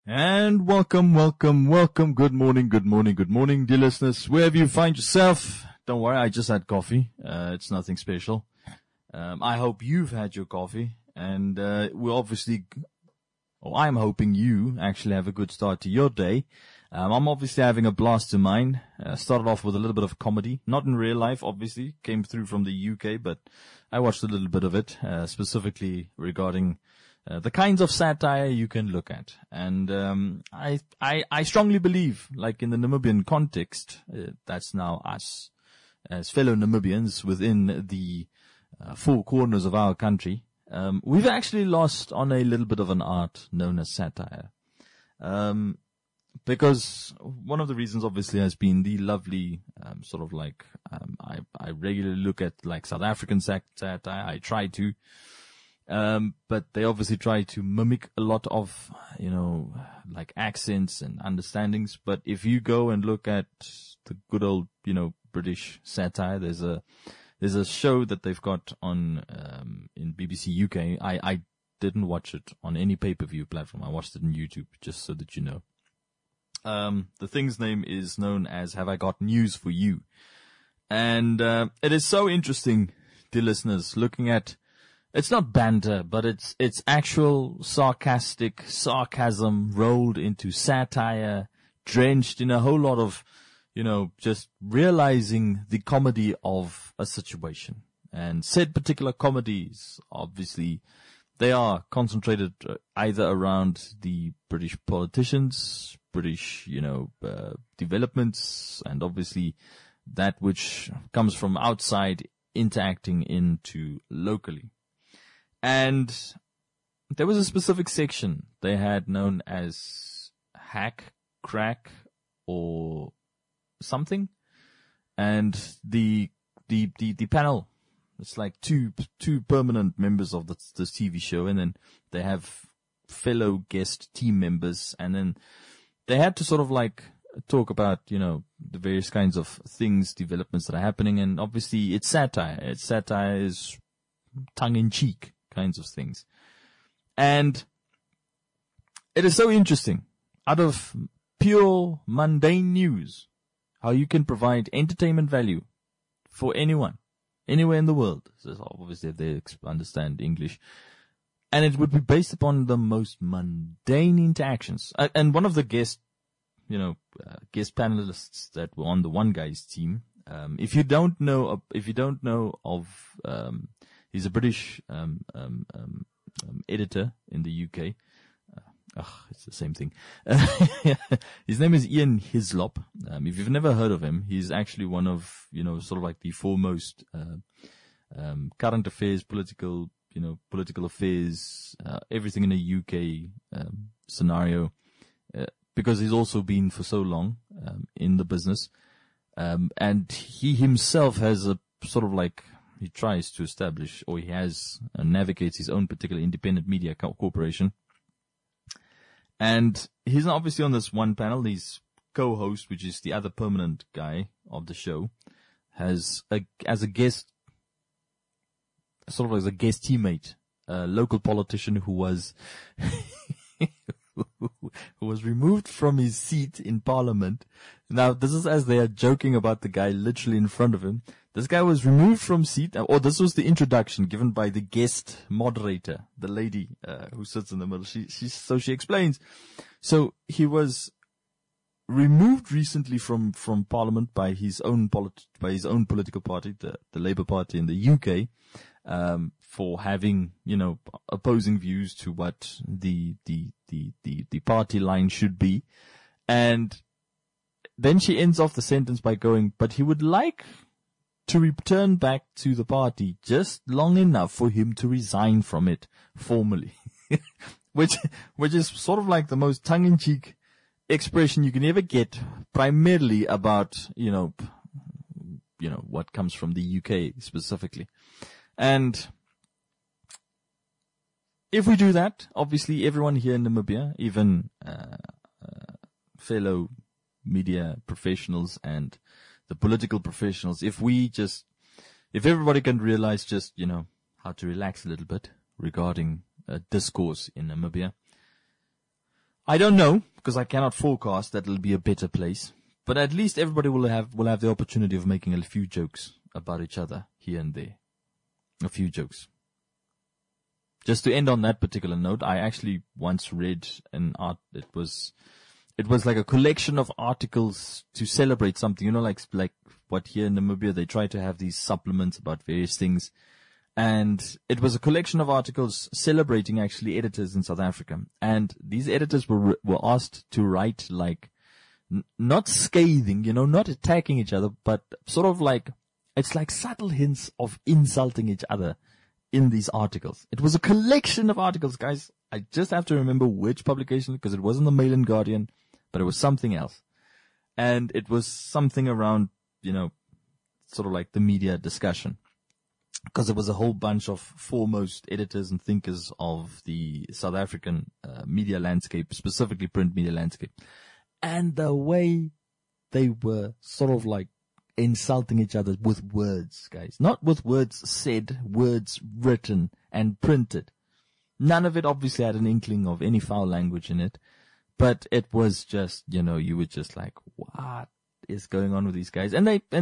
And welcome. Good morning, dear listeners. Wherever you find yourself, don't worry, I just had coffee. It's nothing special. I hope you've had your coffee, and I'm hoping you actually have a good start to your day. I'm obviously having a blast in mine. Started off with a little bit of comedy, not in real life, obviously. Came through from the UK, but I watched a little bit of it, specifically regarding the kinds of satire you can look at. And I strongly believe, like in the Namibian context, that's now us, as fellow Namibians within the four corners of our country, we've actually lost on a little bit of an art known as satire. Because one of the reasons obviously has been the lovely, I regularly look at like South African satire. I try to, but they obviously try to mimic a lot of, like accents and understandings. But if you go and look at the good old, British satire, there's a show that they've got on, in BBC UK. I didn't watch it on any pay-per-view platform. I watched it on YouTube, just so that you know. The thing's name is known as Have I Got News For You? And, it is so interesting, dear listeners, looking at, it's not banter, but it's actual sarcasm rolled into satire, drenched in a whole lot of, just realizing the comedy of a situation. And said particular comedies, obviously, they are concentrated either around the British politicians, British, developments, and obviously that which comes from outside interacting into locally. And there was a specific section they had known as Hack, Crack, or something. And the panel, it's like two permanent members of this TV show, and then they have fellow guest team members, and then they had to sort of like talk about, the various kinds of things, developments that are happening. And obviously it's satire. Satire is tongue-in-cheek kinds of things. And it is so interesting, out of pure mundane news, how you can provide entertainment value for anyone, anywhere in the world. So obviously if they understand English. And it would be based upon the most mundane interactions. And one of the guest panelists that were on the One Guy's team, if you don't know of, he's a British, editor in the UK. It's the same thing. His name is Ian Hislop. If you've never heard of him, he's actually one of, sort of like the foremost, current affairs, political affairs, everything in a UK, scenario, because he's also been for so long, in the business. And he himself has a sort of like, he tries to establish, or he has, navigates his own particular independent media corporation. And he's obviously on this one panel. His co-host, which is the other permanent guy of the show, has as a guest, sort of as a guest teammate, a local politician who was who was removed from his seat in Parliament. Now, this is as they are joking about the guy literally in front of him. This guy was removed from seat, or this was the introduction given by the guest moderator, the lady who sits in the middle. She explains. So he was removed recently from Parliament by his own political party, the Labour Party in the UK, for having, opposing views to what the party line should be. And then she ends off the sentence by going, but he would like to return back to the party just long enough for him to resign from it formally. which is sort of like the most tongue-in-cheek expression you can ever get, primarily about, what comes from the UK specifically. And if we do that, obviously everyone here in Namibia, even fellow media professionals and the political professionals, if everybody can realize just, how to relax a little bit regarding discourse in Namibia, I don't know, because I cannot forecast that it'll be a better place. But at least everybody will have the opportunity of making a few jokes about each other here and there. A few jokes. Just to end on that particular note, I actually once read it was like a collection of articles to celebrate something, you know, like what here in Namibia, they try to have these supplements about various things. And it was a collection of articles celebrating actually editors in South Africa. And these editors were asked to write like, not scathing, you know, not attacking each other, but sort of like, it's like subtle hints of insulting each other in these articles. It was a collection of articles, guys. I just have to remember which publication, because it wasn't the Mail and Guardian, but it was something else. And it was something around, you know, sort of like the media discussion. Because there was a whole bunch of foremost editors and thinkers of the South African media landscape, specifically print media landscape. And the way they were sort of like insulting each other with words, guys. Not with words said, words written and printed. None of it obviously had an inkling of any foul language in it. But it was just, you know, you were just like, what is going on with these guys? And it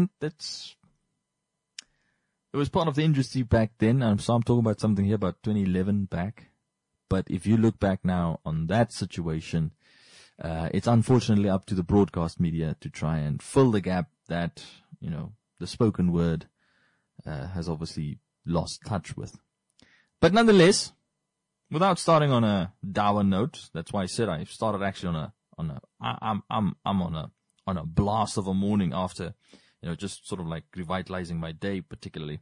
was part of the industry back then. So I'm talking about something here about 2011 back. But if you look back now on that situation, it's unfortunately up to the broadcast media to try and fill the gap that, you know, the spoken word has obviously lost touch with. But nonetheless, without starting on a dour note, that's why I said I started actually I'm on a blast of a morning after, you know, just sort of like revitalizing my day particularly.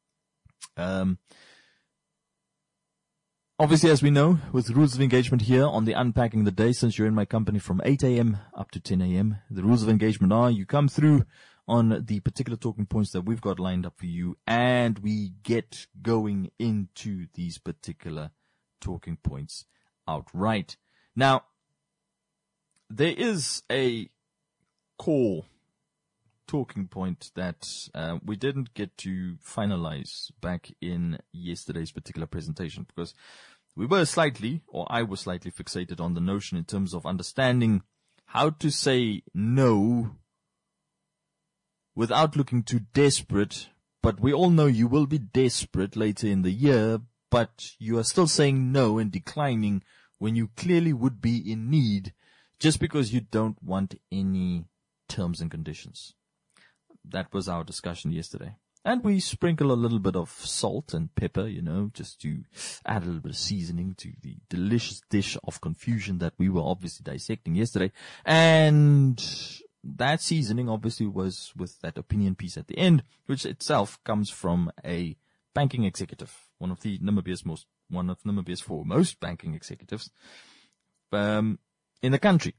Obviously, as we know, with rules of engagement here on the Unpacking the Day, since you're in my company from 8 a.m. up to 10 a.m., the rules of engagement are you come through on the particular talking points that we've got lined up for you, and we get going into these particular talking points outright. Now, there is a core talking point that we didn't get to finalize back in yesterday's particular presentation, because I was slightly fixated on the notion in terms of understanding how to say no without looking too desperate. But we all know you will be desperate later in the year, but you are still saying no and declining when you clearly would be in need, just because you don't want any terms and conditions. That was our discussion yesterday. And we sprinkle a little bit of salt and pepper, you know, just to add a little bit of seasoning to the delicious dish of confusion that we were obviously dissecting yesterday. And that seasoning obviously was with that opinion piece at the end, which itself comes from a banking executive, one of Namibia's foremost banking executives in the country.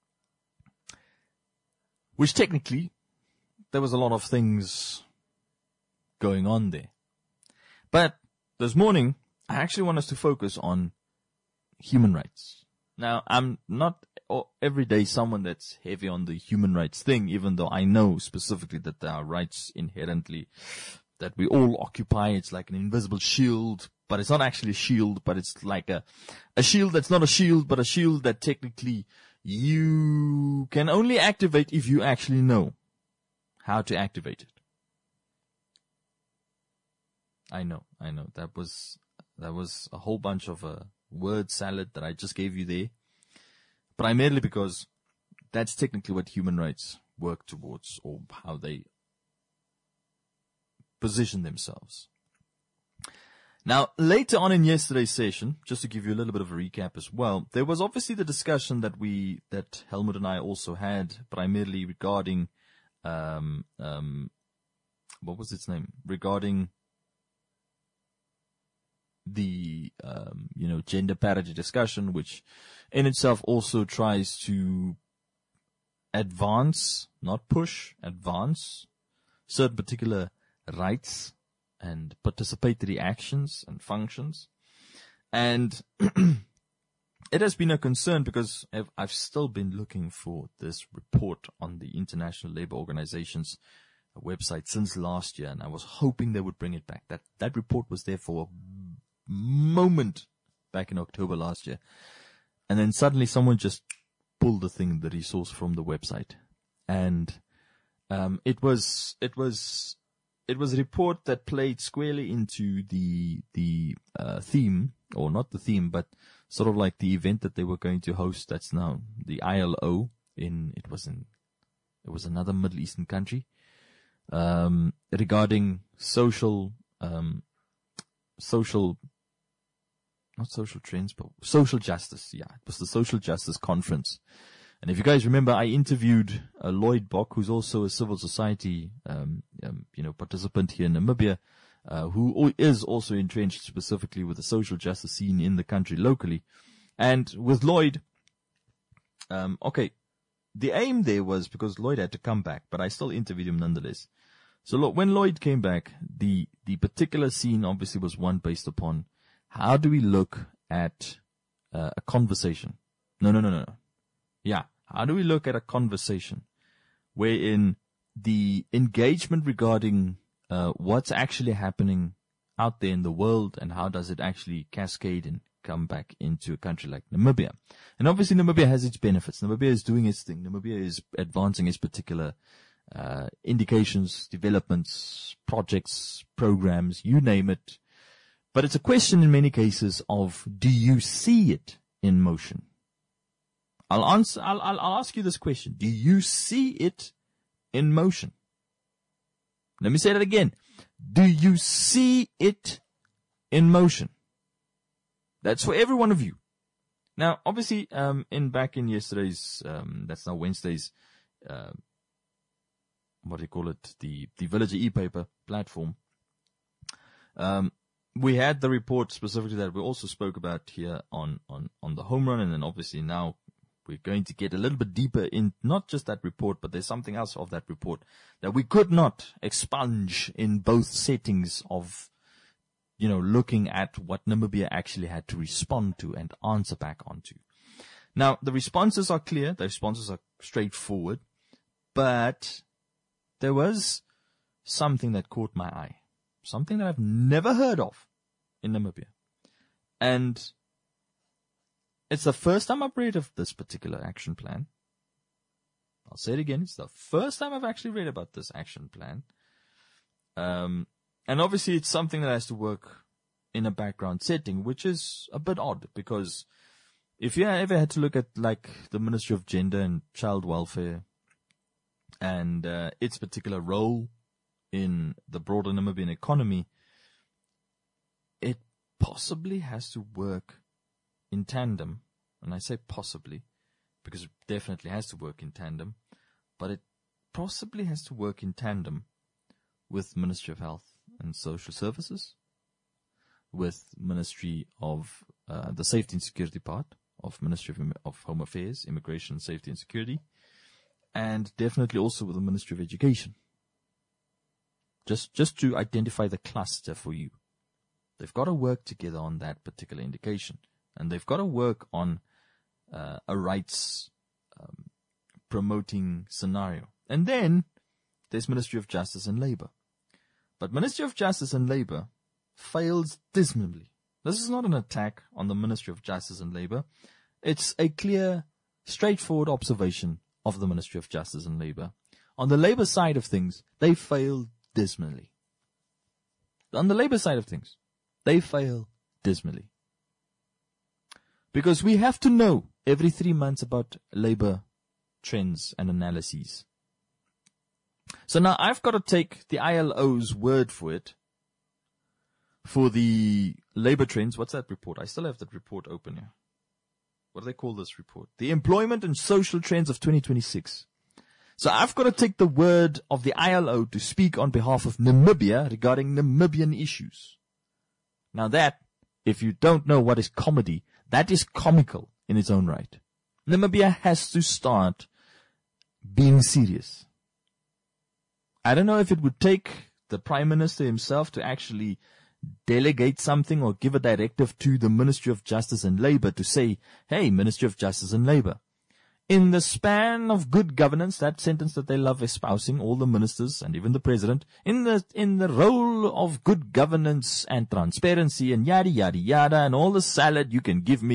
Which technically, there was a lot of things going on there. But this morning, I actually want us to focus on human rights. Now, I'm not every day someone that's heavy on the human rights thing, even though I know specifically that there are rights inherently that we all occupy. It's like an invisible shield, but it's not actually a shield, but it's like a shield that's not a shield, but a shield that technically you can only activate if you actually know how to activate it. I know. That was a whole bunch of a word salad that I just gave you there. Primarily because that's technically what human rights work towards, or how they position themselves. Now, later on in yesterday's session, just to give you a little bit of a recap as well, there was obviously the discussion that Helmut and I also had, primarily regarding what was its name? Regarding the, gender parity discussion, which in itself also tries to advance, not push, advance certain particular rights and participatory actions and functions. And it has been a concern because I've still been looking for this report on the International Labour Organization's website since last year, and I was hoping they would bring it back. That report was there for a moment back in October last year. And then suddenly someone just pulled the resource from the website. And it was a report that played squarely into the theme, or not the theme, but sort of like the event that they were going to host. That's now the ILO it was another Middle Eastern country, regarding social justice. Yeah, it was the social justice conference. And if you guys remember, I interviewed Lloyd Bock, who's also a civil society, participant here in Namibia, who is also entrenched specifically with the social justice scene in the country locally. And with Lloyd, the aim there was, because Lloyd had to come back, but I still interviewed him nonetheless. So look, when Lloyd came back, the particular scene obviously was one based upon how do we look at a conversation? No. Yeah. How do we look at a conversation wherein the engagement regarding what's actually happening out there in the world and how does it actually cascade and come back into a country like Namibia? And obviously Namibia has its benefits. Namibia is doing its thing. Namibia is advancing its particular indications, developments, projects, programs, you name it. But it's a question in many cases of, do you see it in motion? I'll ask you this question. Do you see it in motion? Let me say that again. Do you see it in motion? That's for every one of you. Now, obviously, back in yesterday's, that's now Wednesday's, the Villager e-paper platform, we had the report specifically that we also spoke about here on the home run, and then obviously now we're going to get a little bit deeper in not just that report, but there's something else of that report that we could not expunge in both settings of, looking at what Namibia actually had to respond to and answer back onto. Now, the responses are clear. The responses are straightforward, but there was something that caught my eye, something that I've never heard of in Namibia. And it's the first time I've read of this particular action plan. I'll say it again. It's the first time I've actually read about this action plan. And obviously it's something that has to work in a background setting, which is a bit odd, because if you ever had to look at like the Ministry of Gender and Child Welfare and its particular role in the broader Namibian economy, it possibly has to work in tandem. And I say possibly because it definitely has to work in tandem, but it possibly has to work in tandem with Ministry of Health and Social Services, with Ministry of the Safety and Security part of Ministry of Home Affairs, Immigration, Safety and Security, and definitely also with the Ministry of Education. Just to identify the cluster for you. They've got to work together on that particular indication, and they've got to work on a rights promoting scenario. And then there's Ministry of Justice and Labor. But Ministry of Justice and Labor fails dismally. This is not an attack on the Ministry of Justice and Labor. It's a clear, straightforward observation of the Ministry of Justice and Labor. On the labor side of things, they fail dismally. On the labor side of things, they fail dismally. Because we have to know every 3 months about labor trends and analyses. So now I've got to take the ILO's word for it. For the labor trends, what's that report? I still have that report open here. What do they call this report? The Employment and Social Trends of 2026. So I've got to take the word of the ILO to speak on behalf of Namibia regarding Namibian issues. Now that, if you don't know what is comedy, that is comical in its own right. Namibia has to start being serious. I don't know if it would take the Prime Minister himself to actually delegate something or give a directive to the Ministry of Justice and Labor to say, hey, Ministry of Justice and Labor, in the span of good governance, that sentence that they love espousing, all the ministers and even the president, in the role of good governance and transparency and yada, yada, yada, and all the salad you can give me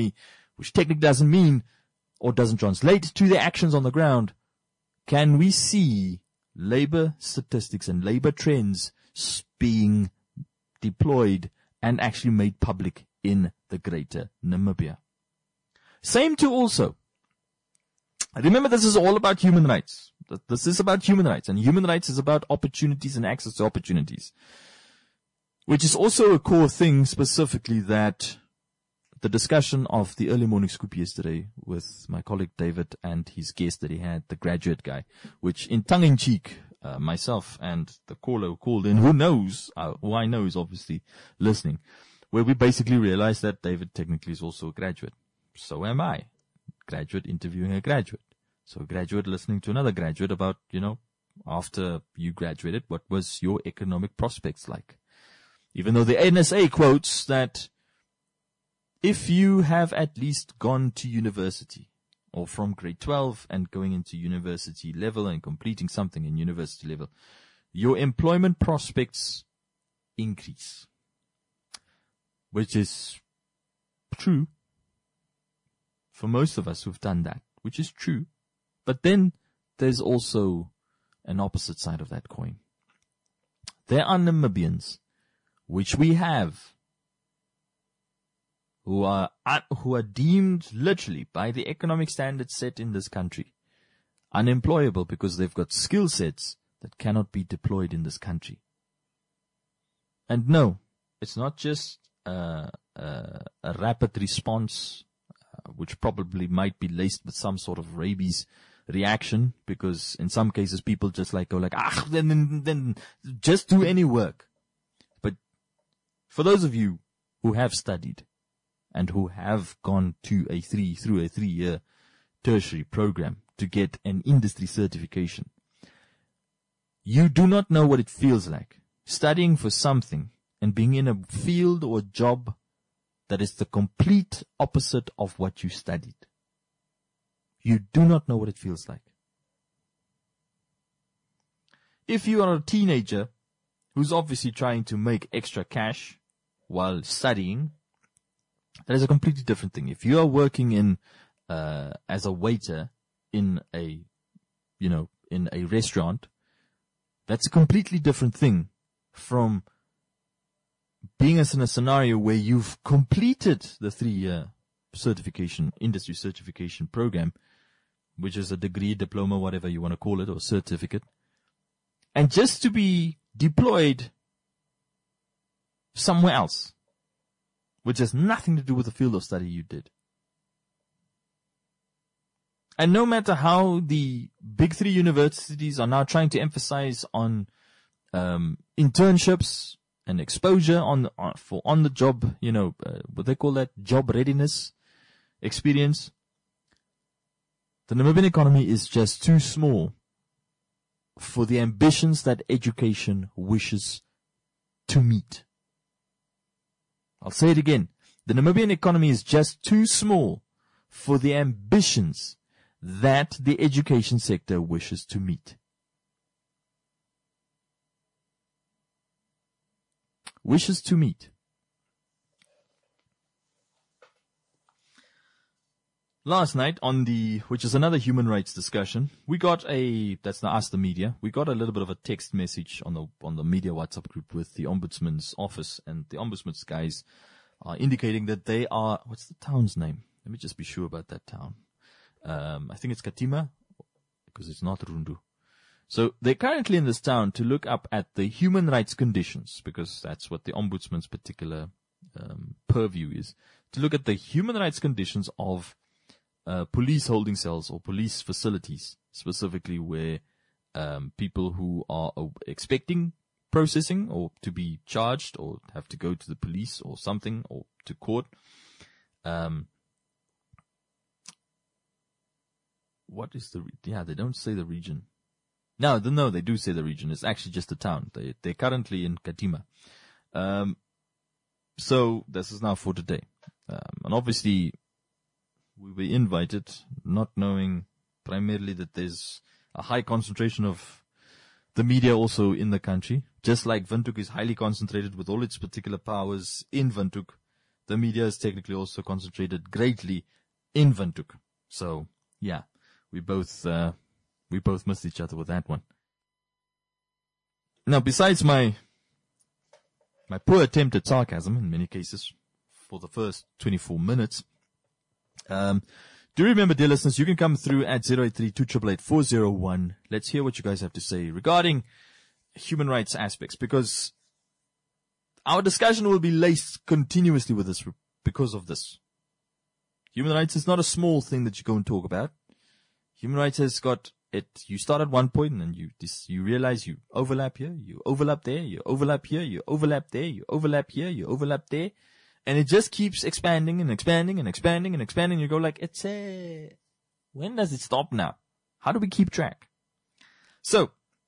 which technically doesn't mean or doesn't translate to the actions on the ground, can we see labor statistics and labor trends being deployed and actually made public in the greater Namibia? Same to also, remember, this is all about human rights. This is about human rights, and human rights is about opportunities and access to opportunities, which is also a core thing specifically that the discussion of the early morning scoop yesterday with my colleague David and his guest that he had, the graduate guy, which in tongue-in-cheek, myself and the caller who called in, who I know is obviously listening, where we basically realized that David technically is also a graduate. So am I. Graduate interviewing a graduate. So a graduate listening to another graduate about, after you graduated, what was your economic prospects like? Even though the NSA quotes that if you have at least gone to university, or from grade 12 and going into university level and completing something in university level, your employment prospects increase. Which is true for most of us who've done that, which is true. But then there's also an opposite side of that coin. There are Namibians, which we have, who are deemed literally by the economic standards set in this country unemployable because they've got skill sets that cannot be deployed in this country. And no, it's not just a rapid response, which probably might be laced with some sort of rabies reaction, because in some cases people just then just do any work. But for those of you who have studied and who have gone through a 3-year tertiary program to get an industry certification, you do not know what it feels like studying for something and being in a field or job that is the complete opposite of what you studied. You do not know what it feels like. If you are a teenager who's obviously trying to make extra cash while studying, that is a completely different thing. If you are working in as a waiter in a restaurant, that's a completely different thing from being in a scenario where you've completed the 3-year certification, industry certification program, which is a degree, diploma, whatever you want to call it, or certificate, and just to be deployed somewhere else, which has nothing to do with the field of study you did. And no matter how the big 3 universities are now trying to emphasize on internships and exposure on the job, what they call that, job readiness experience, the Namibian economy is just too small for the ambitions that education wishes to meet. I'll say it again. The Namibian economy is just too small for the ambitions that the education sector wishes to meet. Wishes to meet. Last night which is another human rights discussion, we got that's not us, the media, we got a little bit of a text message on the media WhatsApp group with the Ombudsman's office, and the Ombudsman's guys are indicating that they are, what's the town's name? Let me just be sure about that town. I think it's Katima, because it's not Rundu. So they're currently in this town to look up at the human rights conditions, because that's what the Ombudsman's particular purview is, to look at the human rights conditions of police holding cells or police facilities, specifically where people who are expecting processing or to be charged or have to go to the police or something or to court. What is they don't say the region. No, they do say the region. It's actually just a town. They're currently in Katima. So this is now for today. And obviously we were invited, not knowing primarily that there's a high concentration of the media also in the country. Just like Windhoek is highly concentrated with all its particular powers in Windhoek, the media is technically also concentrated greatly in Windhoek. So yeah, we both missed each other with that one. Now, besides my poor attempt at sarcasm in many cases for the first 24 minutes, do remember, dear listeners, you can come through at 083-288-401. Let's hear what you guys have to say regarding human rights aspects, because our discussion will be laced continuously with this because of this. Human rights is not a small thing that you go and talk about. Human rights has got it. You start at one point and then you realize you overlap here, you overlap there, you overlap here, you overlap there, you overlap here, you overlap there. And it just keeps expanding and expanding and expanding and expanding. You go like, when does it stop now? How do we keep track? So,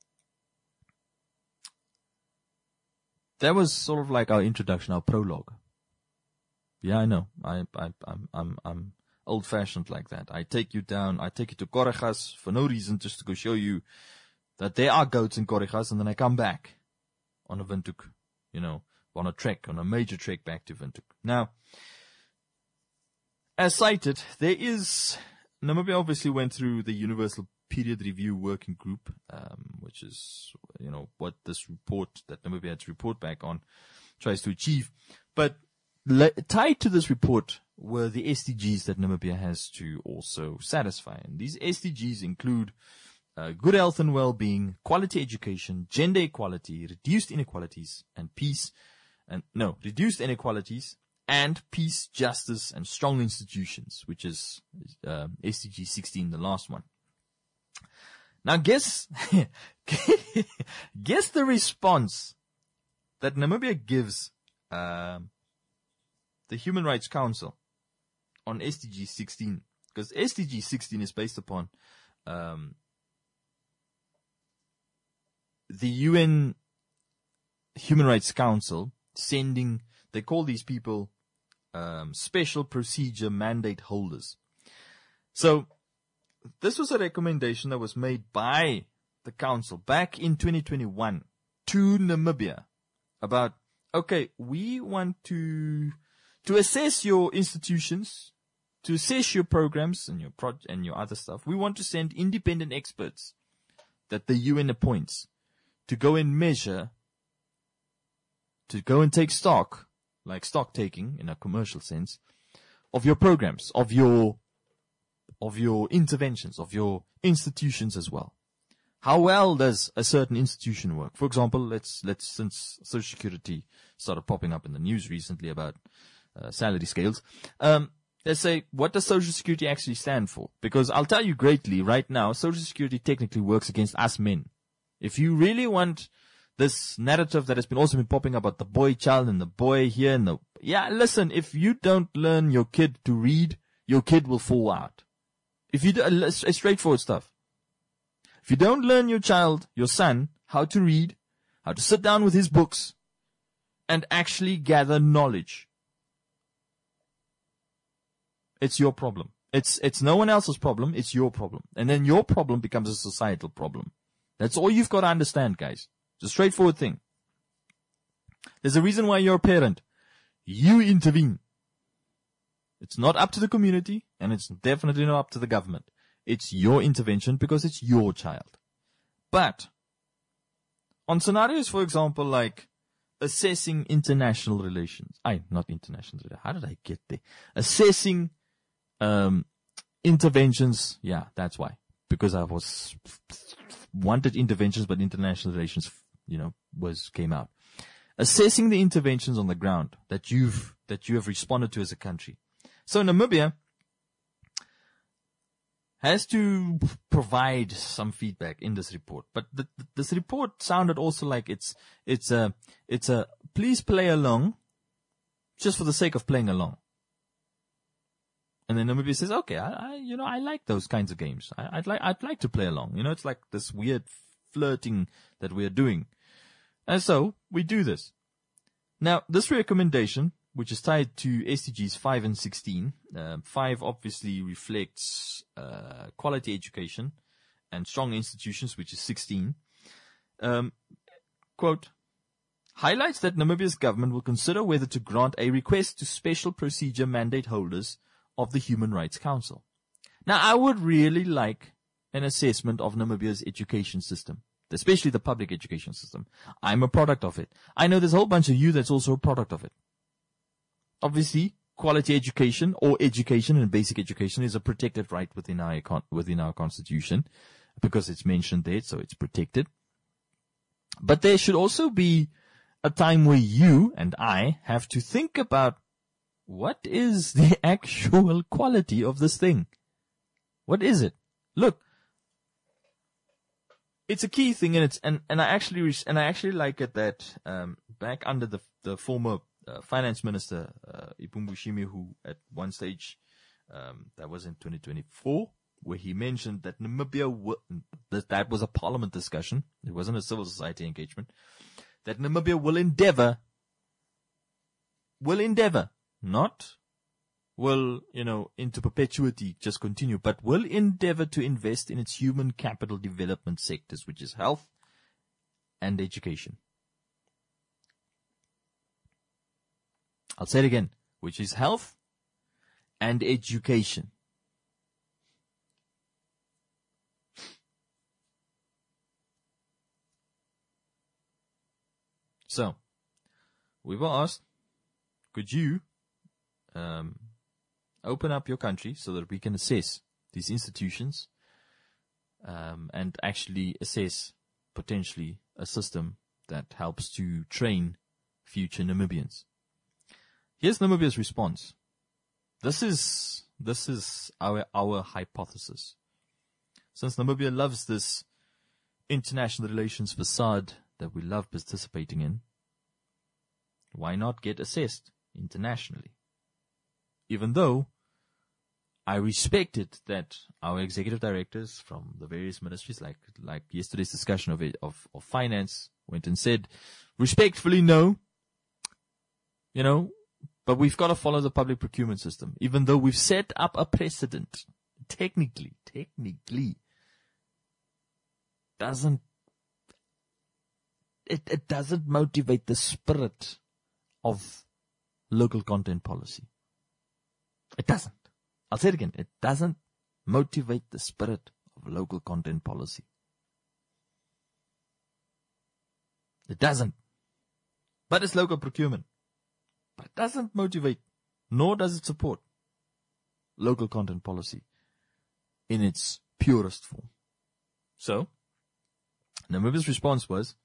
that was sort of like our introduction, our prologue. Yeah, I know. I'm old-fashioned like that. I take you to Koregas for no reason, just to go show you that there are goats in Koregas, and then I come back on a Windhoek, on a major trek back to Windhoek. Now, as cited, Namibia obviously went through the Universal Period Review Working Group, which is, what this report that Namibia had to report back on tries to achieve. But tied to this report were the SDGs that Namibia has to also satisfy. And these SDGs include good health and well-being, quality education, gender equality, reduced inequalities, justice, and strong institutions, which is SDG 16, the last one. Now guess the response that Namibia gives the Human Rights Council on SDG 16, because SDG 16 is based upon the UN Human Rights Council they call these people special procedure mandate holders. So this was a recommendation that was made by the council back in 2021 to Namibia about, okay, we want to assess your institutions, to assess your programs and your other stuff. We want to send independent experts that the UN appoints to go and measure, to go and take stock, like stock taking in a commercial sense, of your programs, of your interventions, of your institutions as well. How well does a certain institution work? For example, since Social Security started popping up in the news recently about salary scales, let's say, what does Social Security actually stand for? Because I'll tell you greatly right now, Social Security technically works against us men. If you really want this narrative that has also been popping up about the boy child and the boy here and listen, if you don't learn your kid to read, your kid will fall out. If you do, it's straightforward stuff. If you don't learn your child, your son, how to read, how to sit down with his books and actually gather knowledge, it's your problem. It's no one else's problem. It's your problem. And then your problem becomes a societal problem. That's all you've got to understand, guys. It's a straightforward thing. There's a reason why you're a parent. You intervene. It's not up to the community, and it's definitely not up to the government. It's your intervention because it's your child. But on scenarios, for example, like assessing international relations. Not international. How did I get there? Assessing interventions. Yeah, that's why. Because I wanted interventions, but international relations, came out. Assessing the interventions on the ground that you have responded to as a country. So Namibia has to provide some feedback in this report, but this report sounded also like it's a please play along, just for the sake of playing along. And then Namibia says, okay, I like those kinds of games. I'd like to play along. It's like this weird flirting that we are doing. And so we do this. Now, this recommendation, which is tied to SDGs 5 and 16, 5 obviously reflects quality education and strong institutions, which is 16. Quote, highlights that Namibia's government will consider whether to grant a request to special procedure mandate holders of the Human Rights Council. Now, I would really like an assessment of Namibia's education system, especially the public education system. I'm a product of it. I know there's a whole bunch of you that's also a product of it. Obviously, quality education or education and basic education is a protected right within our constitution because it's mentioned there, so it's protected. But there should also be a time where you and I have to think about what is the actual quality of this thing. What is it? Look, it's a key thing, and I actually like it that back under the former finance minister Ipumbushime, who at one stage that was in 2024, where he mentioned that Namibia that was a parliament discussion. It wasn't a civil society engagement. That Namibia will endeavor, not will, into perpetuity just continue, but will endeavor to invest in its human capital development sectors, which is health and education. I'll say it again, which is health and education. So, we were asked, could you open up your country so that we can assess these institutions and actually assess potentially a system that helps to train future Namibians? Here's Namibia's response. This is our hypothesis. Since Namibia loves this international relations facade that we love participating in, why not get assessed internationally? Even though I respected that our executive directors from the various ministries, like yesterday's discussion of finance, went and said, respectfully, no, but we've got to follow the public procurement system, even though we've set up a precedent. Technically, it doesn't motivate the spirit of local content policy. It doesn't. I'll say it again. It doesn't motivate the spirit of local content policy. It doesn't. But it's local procurement. But it doesn't motivate, nor does it support local content policy in its purest form. So, Namibia's response was,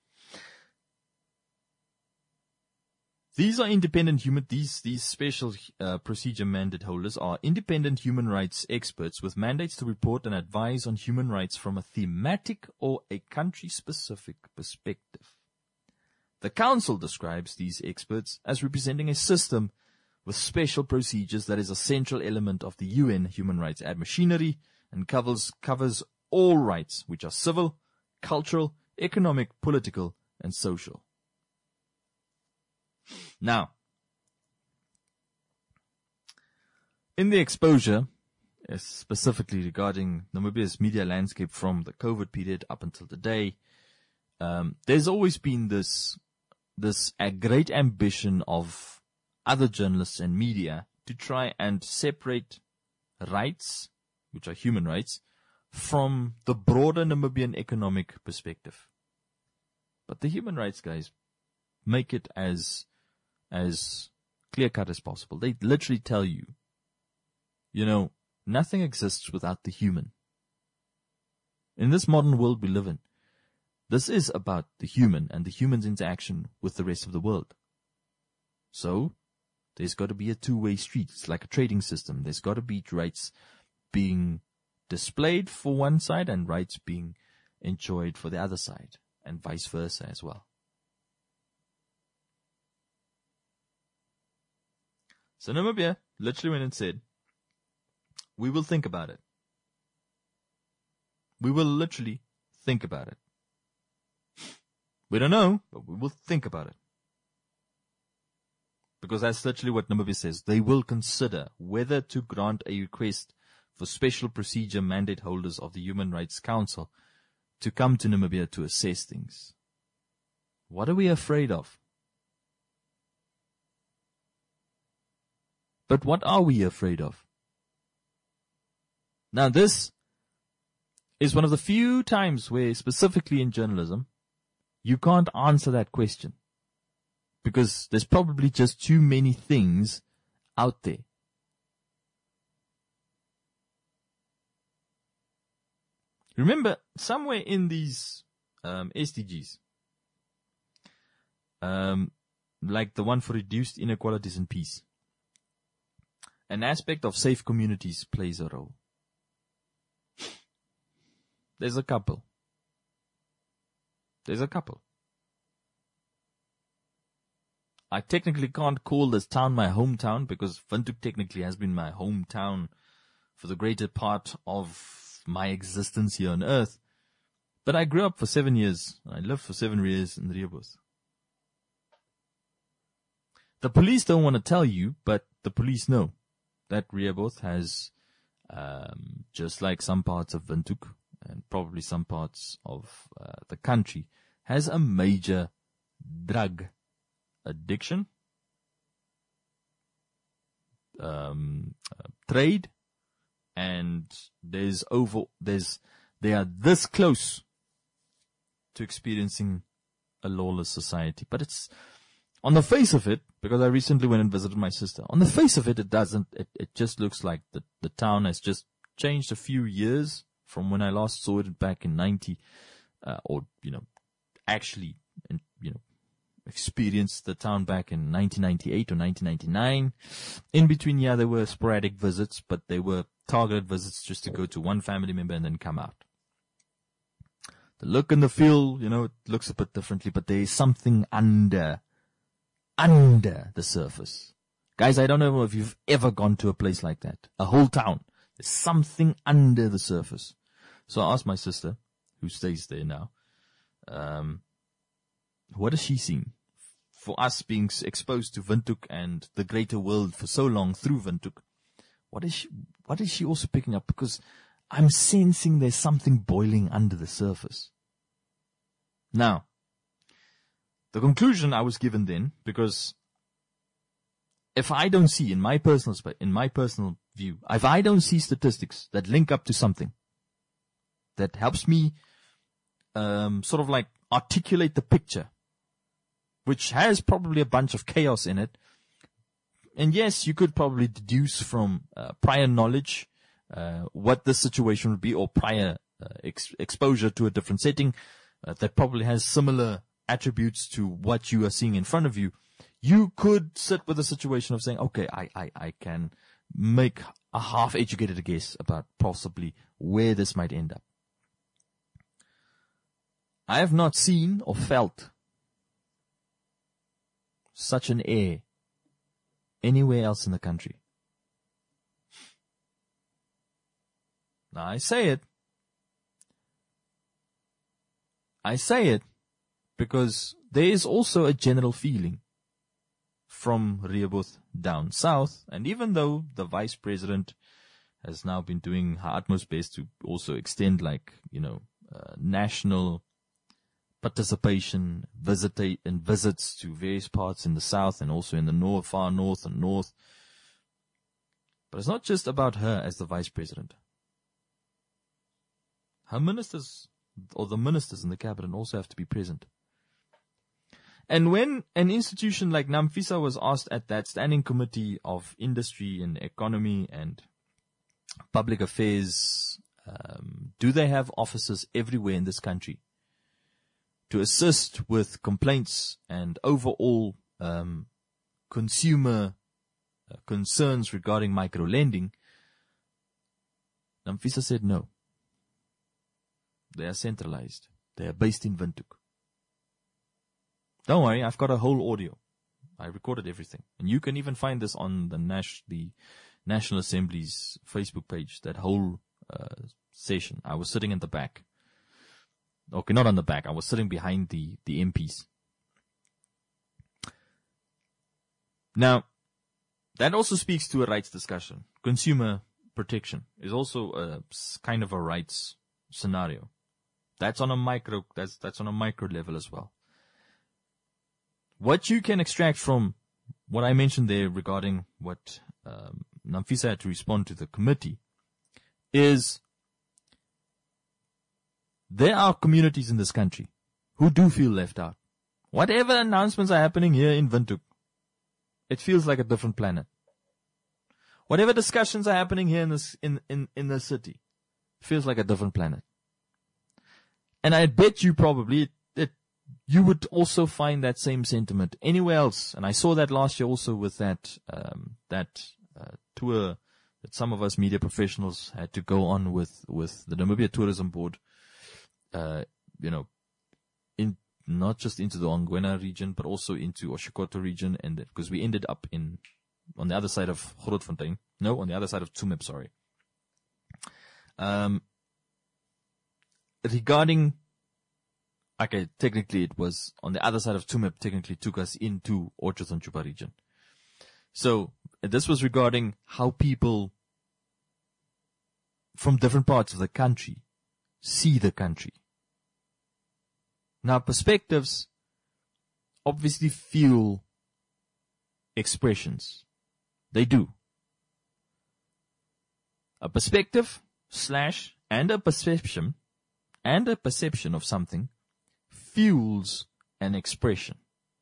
these are independent these special procedure mandate holders are independent human rights experts with mandates to report and advise on human rights from a thematic or a country-specific perspective. The Council describes these experts as representing a system with special procedures that is a central element of the UN human rights machinery and covers all rights which are civil, cultural, economic, political, and social. Now, in the exposure, specifically regarding Namibia's media landscape from the COVID period up until today, there's always been this great ambition of other journalists and media to try and separate rights, which are human rights, from the broader Namibian economic perspective. But the human rights guys make it as clear-cut as possible. They literally tell you, nothing exists without the human. In this modern world we live in, this is about the human and the human's interaction with the rest of the world. So, there's got to be a two-way street. It's like a trading system. There's got to be rights being displayed for one side and rights being enjoyed for the other side, and vice versa as well. So Namibia literally went and said, we will think about it. We will literally think about it. We don't know, but we will think about it. Because that's literally what Namibia says. They will consider whether to grant a request for special procedure mandate holders of the Human Rights Council to come to Namibia to assess things. What are we afraid of? But what are we afraid of? Now, this is one of the few times where, specifically in journalism, you can't answer that question because there's probably just too many things out there. Remember, somewhere in these SDGs, like the one for reduced inequalities and peace, an aspect of safe communities plays a role. There's a couple. I technically can't call this town my hometown because Windhoek technically has been my hometown for the greater part of my existence here on earth. But I grew up for 7 years. I lived for 7 years in Rehoboth. The police don't want to tell you, but the police know that Rehoboth has, just like some parts of Windhoek and probably some parts of the country, has a major drug addiction, trade, and they are this close to experiencing a lawless society. But it's, on the face of it, because I recently went and visited my sister, on the face of it, it just looks like the town has just changed a few years from when I last saw it back in 90, experienced the town back in 1998 or 1999. In between, there were sporadic visits, but they were targeted visits just to go to one family member and then come out. The look and the feel, it looks a bit differently, but there is something under the surface. Guys, I don't know if you've ever gone to a place like that. A whole town. There's something under the surface. So I asked my sister, who stays there now, what has she seen? For us being exposed to Windhoek and the greater world for so long through Windhoek, what is she also picking up? Because I'm sensing there's something boiling under the surface. Now, the conclusion I was given then, because if I don't see, in my personal view, if I don't see statistics that link up to something that helps me sort of like articulate the picture, which has probably a bunch of chaos in it, and yes, you could probably deduce from prior knowledge what the situation would be, or prior exposure to a different setting that probably has similar attributes to what you are seeing in front of you. You could sit with a situation of saying, okay, I can make a half-educated guess about possibly where this might end up. I have not seen or felt such an air anywhere else in the country. Now, I say it because there is also a general feeling from Rehoboth down south, and even though the vice president has now been doing her utmost best to also extend national participation, visits to various parts in the south and also in the north, far north and north. But it's not just about her as the vice president. Her ministers, or the ministers in the cabinet, also have to be present. And when an institution like NAMFISA was asked at that Standing Committee of Industry and Economy and Public Affairs, do they have officers everywhere in this country to assist with complaints and overall consumer concerns regarding microlending? NAMFISA said no. They are centralized. They are based in Windhoek. Don't worry, I've got a whole audio. I recorded everything. And you can even find this on the National Assembly's Facebook page, that whole session. I was sitting in the back. Okay, not on the back. I was sitting behind the MPs. Now, that also speaks to a rights discussion. Consumer protection is also a kind of a rights scenario. That's on a micro level as well. What you can extract from what I mentioned there regarding what NAMFISA had to respond to the committee is there are communities in this country who do feel left out. Whatever announcements are happening here in Windhoek, it feels like a different planet. Whatever discussions are happening here in the city, feels like a different planet. And I bet you probably you would also find that same sentiment anywhere else. And I saw that last year also with that tour that some of us media professionals had to go on with the Namibia Tourism Board, in not just into the Ongwena region, but also into Oshikoto region. And because we ended up on the other side of Grootfontein. No, on the other side of Tsumeb, sorry. Regarding, okay, technically it was on the other side of Tsumeb, technically took us into Otjies-Ntshouba region. So this was regarding how people from different parts of the country see the country. Now, perspectives obviously fuel expressions. They do. A perspective and a perception of something fuels an expression.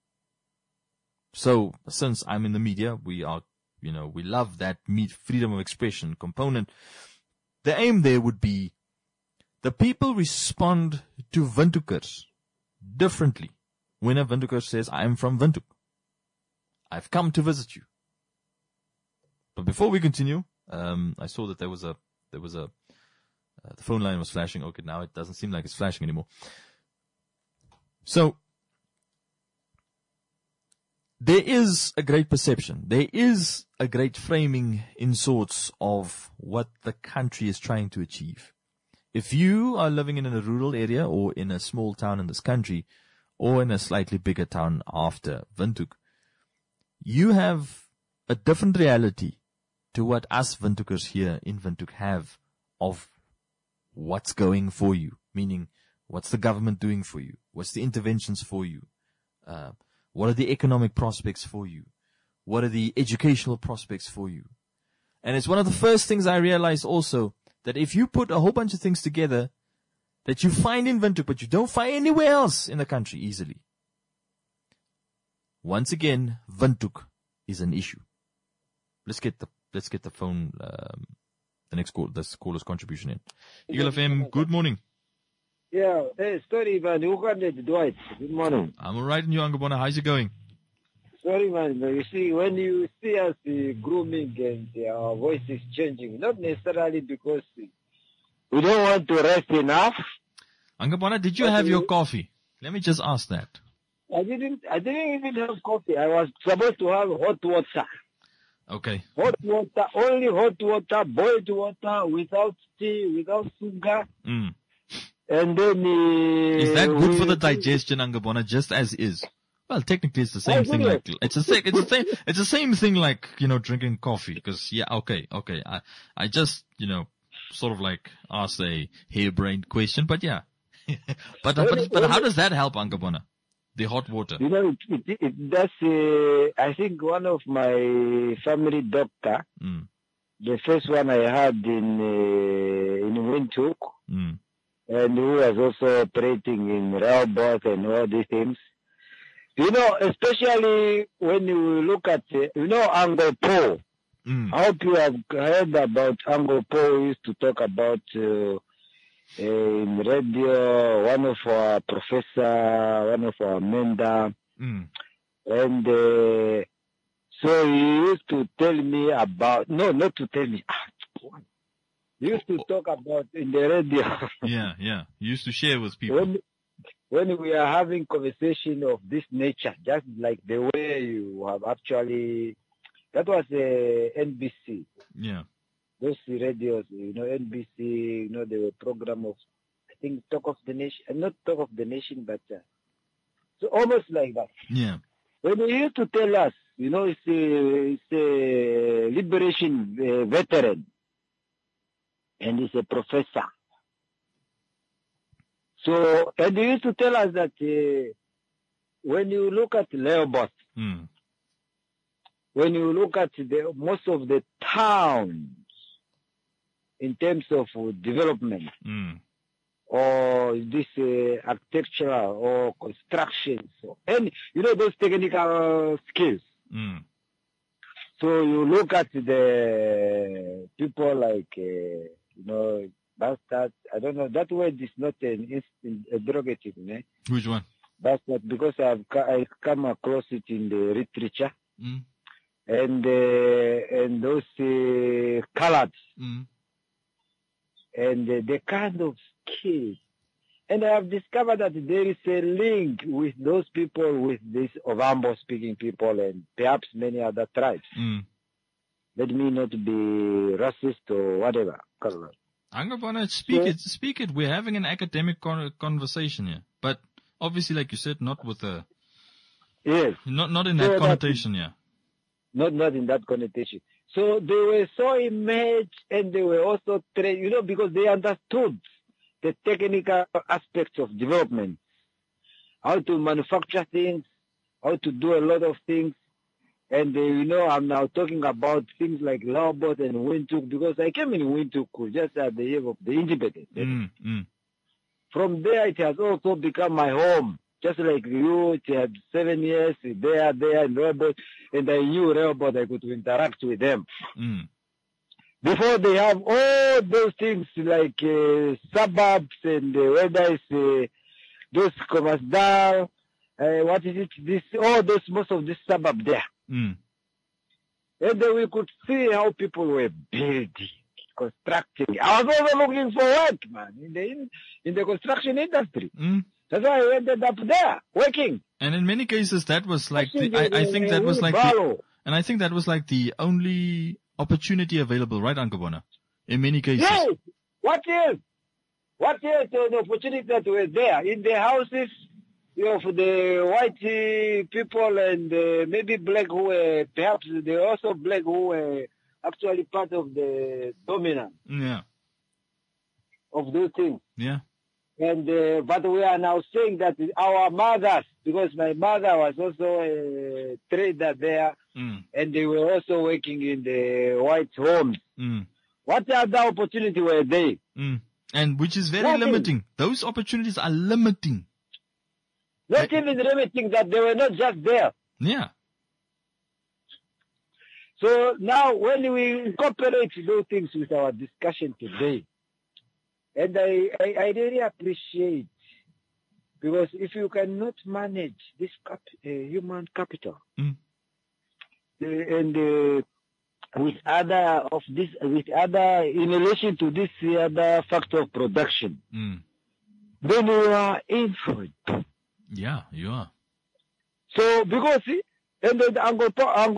So, since I'm in the media, we love that freedom of expression component. The aim there would be the people respond to Windhoekers differently. When a Windhoeker says, I am from Windhoek, I've come to visit you. But before we continue, I saw that there was a the phone line was flashing. Okay, now it doesn't seem like it's flashing anymore. So, there is a great perception. There is a great framing in sorts of what the country is trying to achieve. If you are living in a rural area or in a small town in this country or in a slightly bigger town after Windhoek, you have a different reality to what us Windhoekers here in Windhoek have of what's going for you, meaning what's the government doing for you? What's the interventions for you? What are the economic prospects for you? What are the educational prospects for you? And it's one of the first things I realized also, that if you put a whole bunch of things together that you find in Windhoek, but you don't find anywhere else in the country easily. Once again, Windhoek is an issue. Let's get the phone, this caller's contribution in. Eagle FM, good morning. Yeah, hey, sorry man, hoe gaan dit, Dwight? Good morning. I'm alright in you, Angabona. How's it going? Sorry man, but you see, when you see us grooming and our voice is changing, not necessarily because we don't want to rest enough. Angabona, did you have your coffee? Let me just ask that. I didn't even have coffee. I was supposed to have hot water. Okay. Hot water, only hot water, boiled water, without tea, without sugar. Mm. And then is that good for the digestion, Angabona, just as is? Well, technically, it's the same thing. Like it's the same thing like drinking coffee. Because okay. I just sort of like asked a harebrained question, but yeah. but how does that help, Angabona? The hot water. That's I think one of my family doctor. The first one I had in Windhoek. And who was also operating in Rehoboth and all these things. Especially when you look at, Uncle Paul. I hope you have heard about Uncle Paul. We used to talk about in radio, one of our professor, one of our mentor. And so he used to tell me about, not to tell me, he used to talk about in the radio. Yeah. You used to share with people. When we are having conversation of this nature, just like the way you have actually, that was NBC. Yeah. Those radios, NBC, they were program of, I think, Talk of the Nation, not Talk of the Nation, but so almost like that. Yeah. When he used to tell us, it's a liberation veteran. And he's a professor. So, and he used to tell us that when you look at Rehoboth, when you look at most of the towns, in terms of development or this architectural or construction, and those technical skills. So you look at the people like bastard. I don't know, that word is not a derogative, né? Which one? Bastard, because I've come across it in the literature. And those colors and the kind of skills. And I have discovered that there is a link with those people, with these Ovambo speaking people and perhaps many other tribes. Let me not be racist or whatever. Angabona, speak it. We're having an academic conversation here. But obviously, like you said, not with a... Yes. Not in that connotation, yeah. Not in that connotation. So they were so immersed and they were also trained, because they understood the technical aspects of development, how to manufacture things, how to do a lot of things. And, I'm now talking about things like Laobot and Windhoek, because I came in Windhoek just at the year of the independence. From there, it has also become my home. Just like you, it had 7 years there in Rehoboth, and I knew Rehoboth, I could interact with them. Before they have all those things like suburbs and whether it's those Khomasdal, what is it? Most of this suburb there. And then we could see how people were building, constructing. I was also looking for work, man, in the construction industry. That's why I ended up there, working. And in many cases, that was like I think that was like the only opportunity available, right, Ankabona? In many cases. Yes. What else? The opportunities that were there in the houses, for the white people and maybe black who were, perhaps they were also black who were actually part of the dominance. Yeah. Of those things. Yeah. And but we are now saying that our mothers, because my mother was also a trader there, and they were also working in the white homes. What other opportunity were they? And which is very limiting. Those opportunities are limiting. Not even limiting, that they were not just there. Yeah. So now when we incorporate those things with our discussion today, and I really appreciate, because if you cannot manage this human capital, and with other in relation to this other factor of production, then you are in for it. Yeah, you are. So because and then Uncle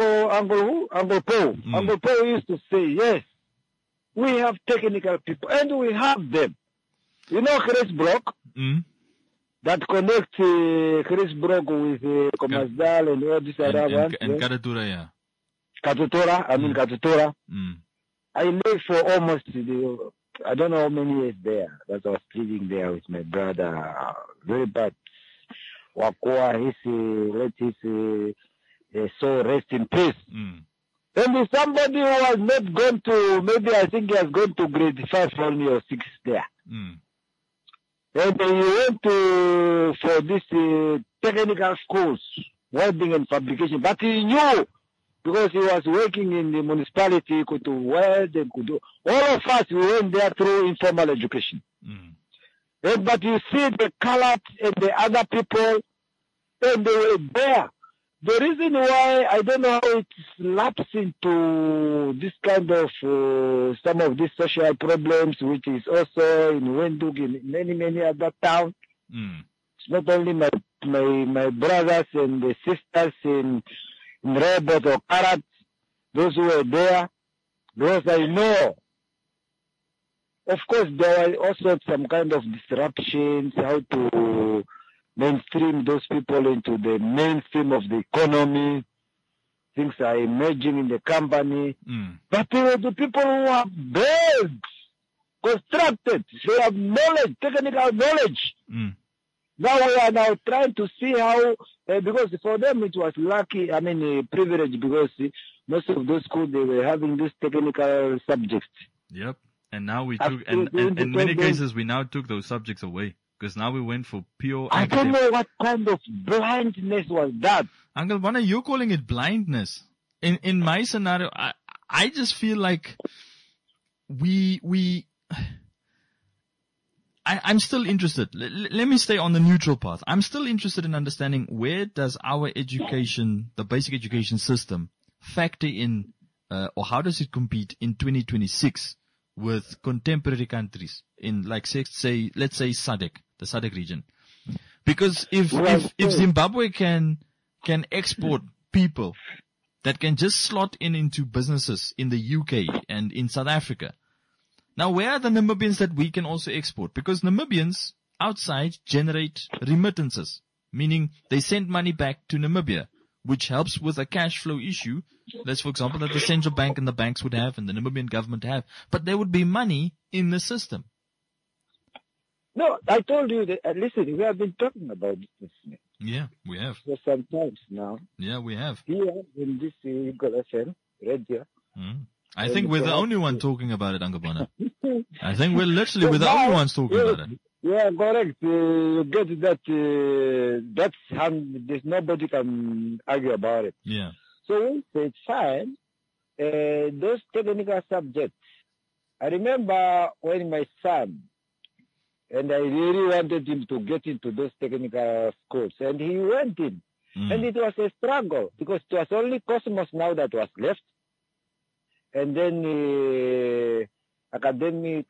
Paul used to say, yes, we have technical people, and we have them. Chris Brock, that connects Chris Brock with Khomasdal and all these other ones. And Katutura, yeah. Katutura. I lived for almost, I don't know how many years there, but I was living there with my brother. Very bad. Wakua, let his soul rest in peace. And if somebody who has not gone to, maybe I think he has gone to grade 5 only or 6 there. And he went for this technical schools, welding and fabrication. But he knew, because he was working in the municipality, he could weld and could do. All of us, we went there through informal education. But you see the colored and the other people, and they were there. The reason why, I don't know how it's lapsed into this kind of, some of these social problems, which is also in Windhoek, in many, many other towns. It's not only my brothers and the sisters in Rehoboth or Karat, those who were there, because I know, of course, there were also some kind of disruptions, how to mainstream those people into the mainstream of the economy. Things are emerging in the company. But they were the people who have built, constructed. They have knowledge, technical knowledge. Now we are now trying to see how, because for them it was lucky, privilege, because most of those schools, they were having these technical subjects. Yep. And now we took, and in many cases, we now took those subjects away. Because now we went for pure I don't know what kind of blindness was that. Uncle Bona, you're calling it blindness. In my scenario, I just feel like I'm still interested. Let me stay on the neutral path. I'm still interested in understanding where does our education, the basic education system, factor in, or how does it compete in 2026 with contemporary countries in, like, let's say SADC, the SADC region. Because if Zimbabwe can export people that can just slot into businesses in the UK and in South Africa, now where are the Namibians that we can also export? Because Namibians outside generate remittances, meaning they send money back to Namibia, which helps with a cash flow issue. That's, for example, that the central bank and the banks would have and the Namibian government have. But there would be money in the system. No, I told you that, listen, we have been talking about this. Yeah, we have. For some times now. Yeah, we have. Here in this Eagle FM radio. I think we're the only one talking about it, Uncle Bona. I think we're the only ones talking about it. Yeah, correct. You get that, that's how, nobody can argue about it. Yeah. So we say it's fine. Those technical subjects. I remember when my son, and I really wanted him to get into those technical schools, and he went in. And it was a struggle because it was only Cosmos now that was left. And then academia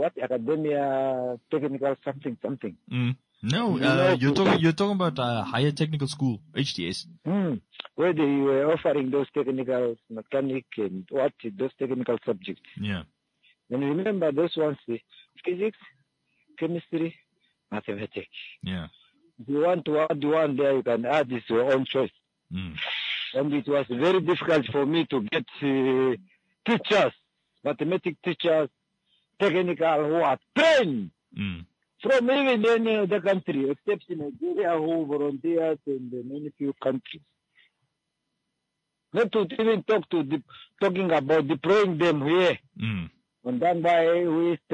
technical something. No, you're talking about higher technical school, HTS. Where they were offering those technical mechanic and those technical subjects. Yeah. And remember those ones, physics, chemistry, mathematics. Yeah. If you want to add one there, you can add this your own choice. And it was very difficult for me to get teachers, mathematics teachers, technical, who are trained from even any other country, except in Nigeria, who volunteered in many few countries. Not to even talking about deploying them here. On Danbai, East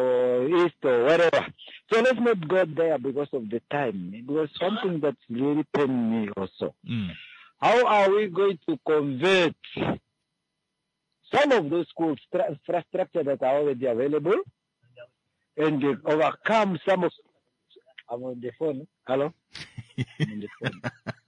or wherever. So let's not go there because of the time. It was something that really pained me also. How are we going to convert some of those schools infrastructure that are already available and overcome some of... I'm on the phone. Hello? I'm on the phone.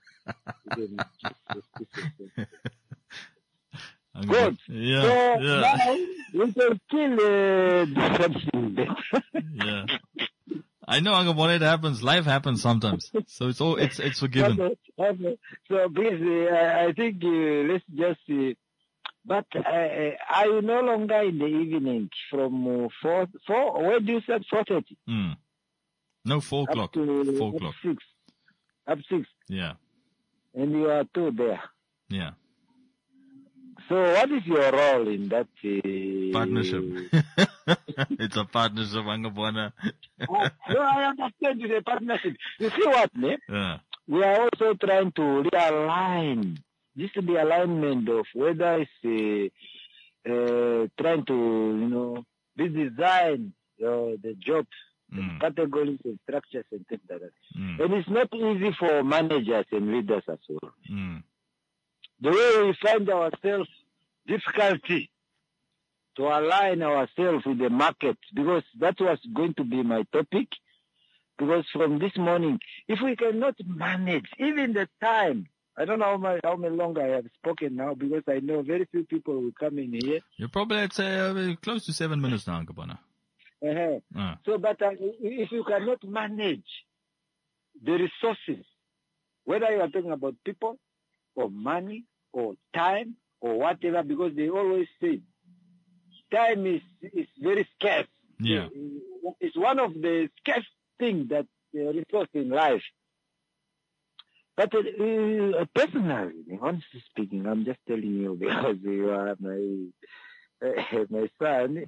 Good. Yeah. So now we can still do something better. Yeah. I know, Uncle Bona, it happens. Life happens sometimes. So it's forgiven. Okay. So please, I think let's just see. But are you no longer in the evening from 4, where do you say 4:30? No, 4 o'clock. 4 o'clock. Up 6. Yeah. And you are 2 there. Yeah. So what is your role in that? Partnership. It's a partnership, Uncle Bona. No, I understand it's a partnership. You see what, ne? Yeah. We are also trying to realign. This is the alignment of whether it's trying to, redesign the jobs, categories and structures and things like that. And it's not easy for managers and leaders as well. The way we find ourselves, difficulty to align ourselves with the market, because that was going to be my topic. Because from this morning, if we cannot manage even the time, I don't know how many longer I have spoken now, because I know very few people will come in here. You're probably at close to 7 minutes now, Uncle Bona. So, but if you cannot manage the resources, whether you are talking about people or money or time or whatever, because they always say time is very scarce. Yeah. It's one of the scarce things that resource in life. But personally, honestly speaking, I'm just telling you because you are my son,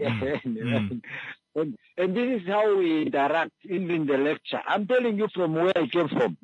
and this is how we interact in the lecture. I'm telling you from where I came from.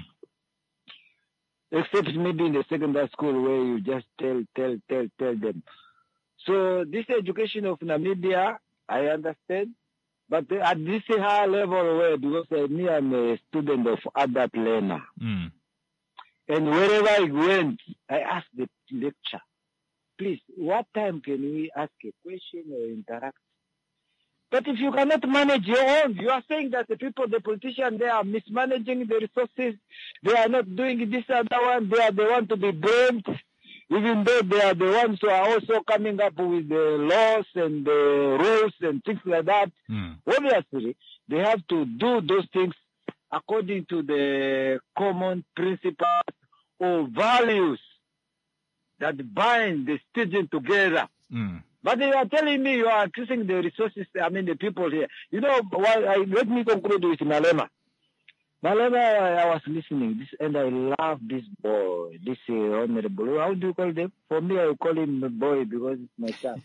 Except maybe in the secondary school where you just tell them. So this education of Namibia, I understand. But at this high level where, because me, I'm a student of adult learner. Mm. And wherever I went, I asked the lecturer, please, what time can we ask a question or interact? But if you cannot manage your own, you are saying that the people, the politicians, they are mismanaging the resources. They are not doing this and that one. They are the ones to be blamed, even though they are the ones who are also coming up with the laws and the rules and things like that. Mm. Obviously, they have to do those things according to the common principles or values that bind the students together. Mm. But you are telling me you are accusing the resources, the people here. You know, let me conclude with Malema. Malema, I was listening, and I love this boy, this honorable. How do you call them? For me, I call him a boy because it's my son.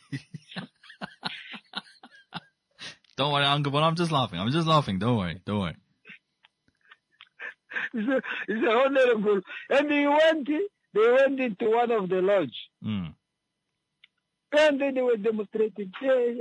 Don't worry, Uncle Bono, I'm just laughing. Don't worry. He's a honorable. And they went into one of the lodge. Mm. And then they were demonstrating.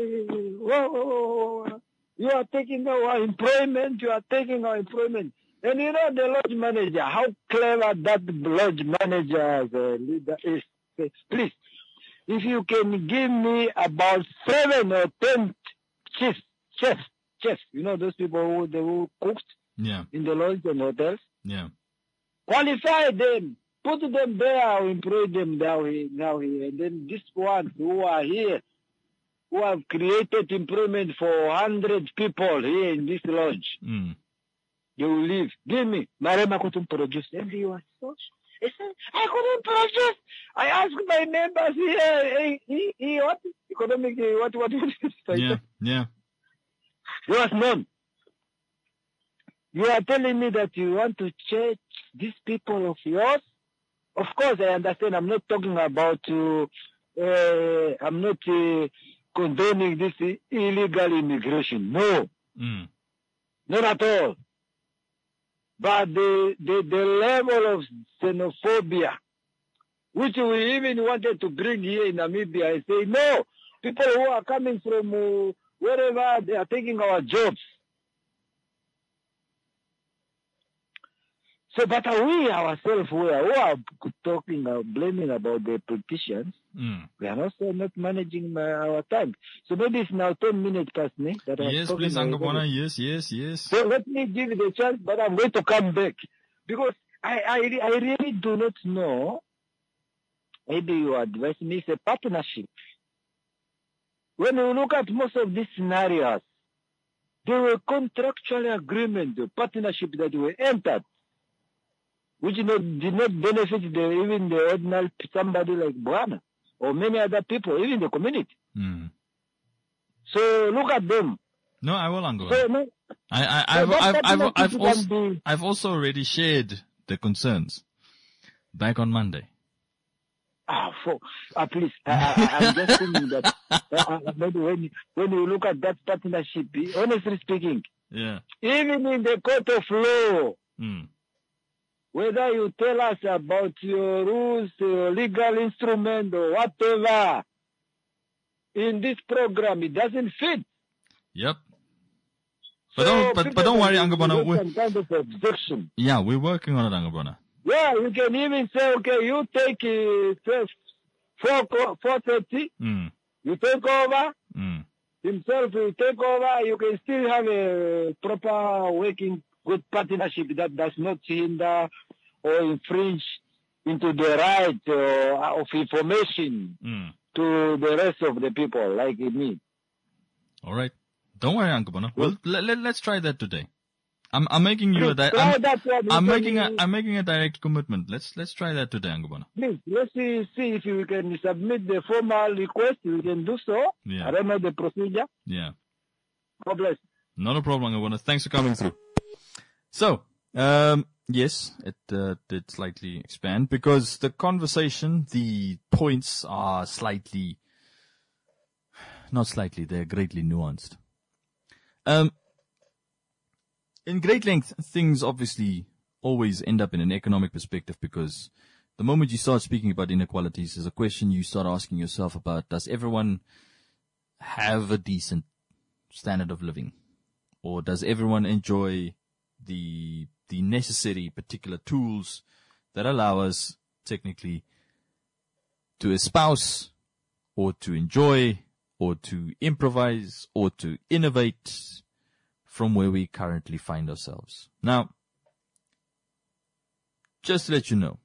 Whoa. You are taking our employment. And you know the lodge manager, how clever that lodge manager as a leader is. Please, if you can give me about 7 or 10 chefs, you know those people who cooked in the lodge and hotels? Yeah. Qualify them. Put them there, employ them now here. And then these ones who are here, who have created employment for 100 people here in this lodge, they will leave. Give me. Malema couldn't produce. And he was so he said, I couldn't produce. I asked my members here, what? Economic, what? Yeah. He was none. You are telling me that you want to change these people of yours? Of course, I understand. I'm not talking about I'm not condoning this illegal immigration. No. Not at all. But the level of xenophobia, which we even wanted to bring here in Namibia, I say, no, people who are coming from wherever, they are taking our jobs. So, but we ourselves, who are talking, blaming about the politicians, we are also not managing our time. So maybe it's now 10 minutes past me. Yes, please, Uncle Bono. Yes. So let me give you the chance, but I'm going to come back. Because I really do not know. Maybe you advise me, it's a partnership. When you look at most of these scenarios, there were contractual agreements, the partnership that were entered, which did not benefit even the ordinary somebody like Bwana or many other people, even the community. So look at them. No, I will, Uncle. So, I've also already shared the concerns back on Monday. Please, I'm just thinking that maybe when you look at that partnership, honestly speaking, even in the court of law, whether you tell us about your rules, your legal instrument, or whatever, in this program, it doesn't fit. Yep. So but don't worry, Uncle Bono. Some kind of objection. Yeah, we're working on it, Uncle Bono. Yeah, you can even say, okay, you take 4:30. You take over. Himself will take over. You can still have a proper working good partnership that does not hinder or infringe into the right of information to the rest of the people, like me. All right. Don't worry, Uncle Bono. Well, let's try that today. I'm making you I'm making a direct commitment. Let's try that today, Uncle Bono. Please, let's see if we can submit the formal request. We can do so. Yeah. I don't know the procedure. Yeah. God bless. Not a problem, Uncle Bono. Thanks for coming through. So, yes, it did slightly expand because the conversation, the points are they're greatly nuanced. In great length, things obviously always end up in an economic perspective because the moment you start speaking about inequalities, there's a question you start asking yourself about, does everyone have a decent standard of living? Or does everyone enjoy the necessary particular tools that allow us technically to espouse or to enjoy or to improvise or to innovate from where we currently find ourselves? Now, just to let you know,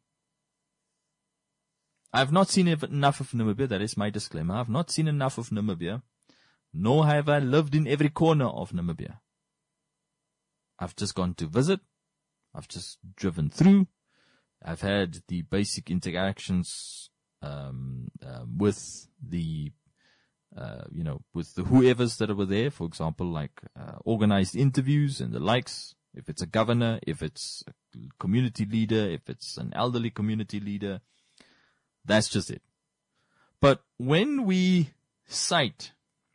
I've not seen enough of Namibia. That is my disclaimer. I've not seen enough of Namibia, nor have I lived in every corner of Namibia. I've just gone to visit. I've just driven through. I've had the basic interactions with the with the whoever's that were there. For example, like organized interviews and the likes. If it's a governor, if it's a community leader, if it's an elderly community leader, that's just it. But when we cite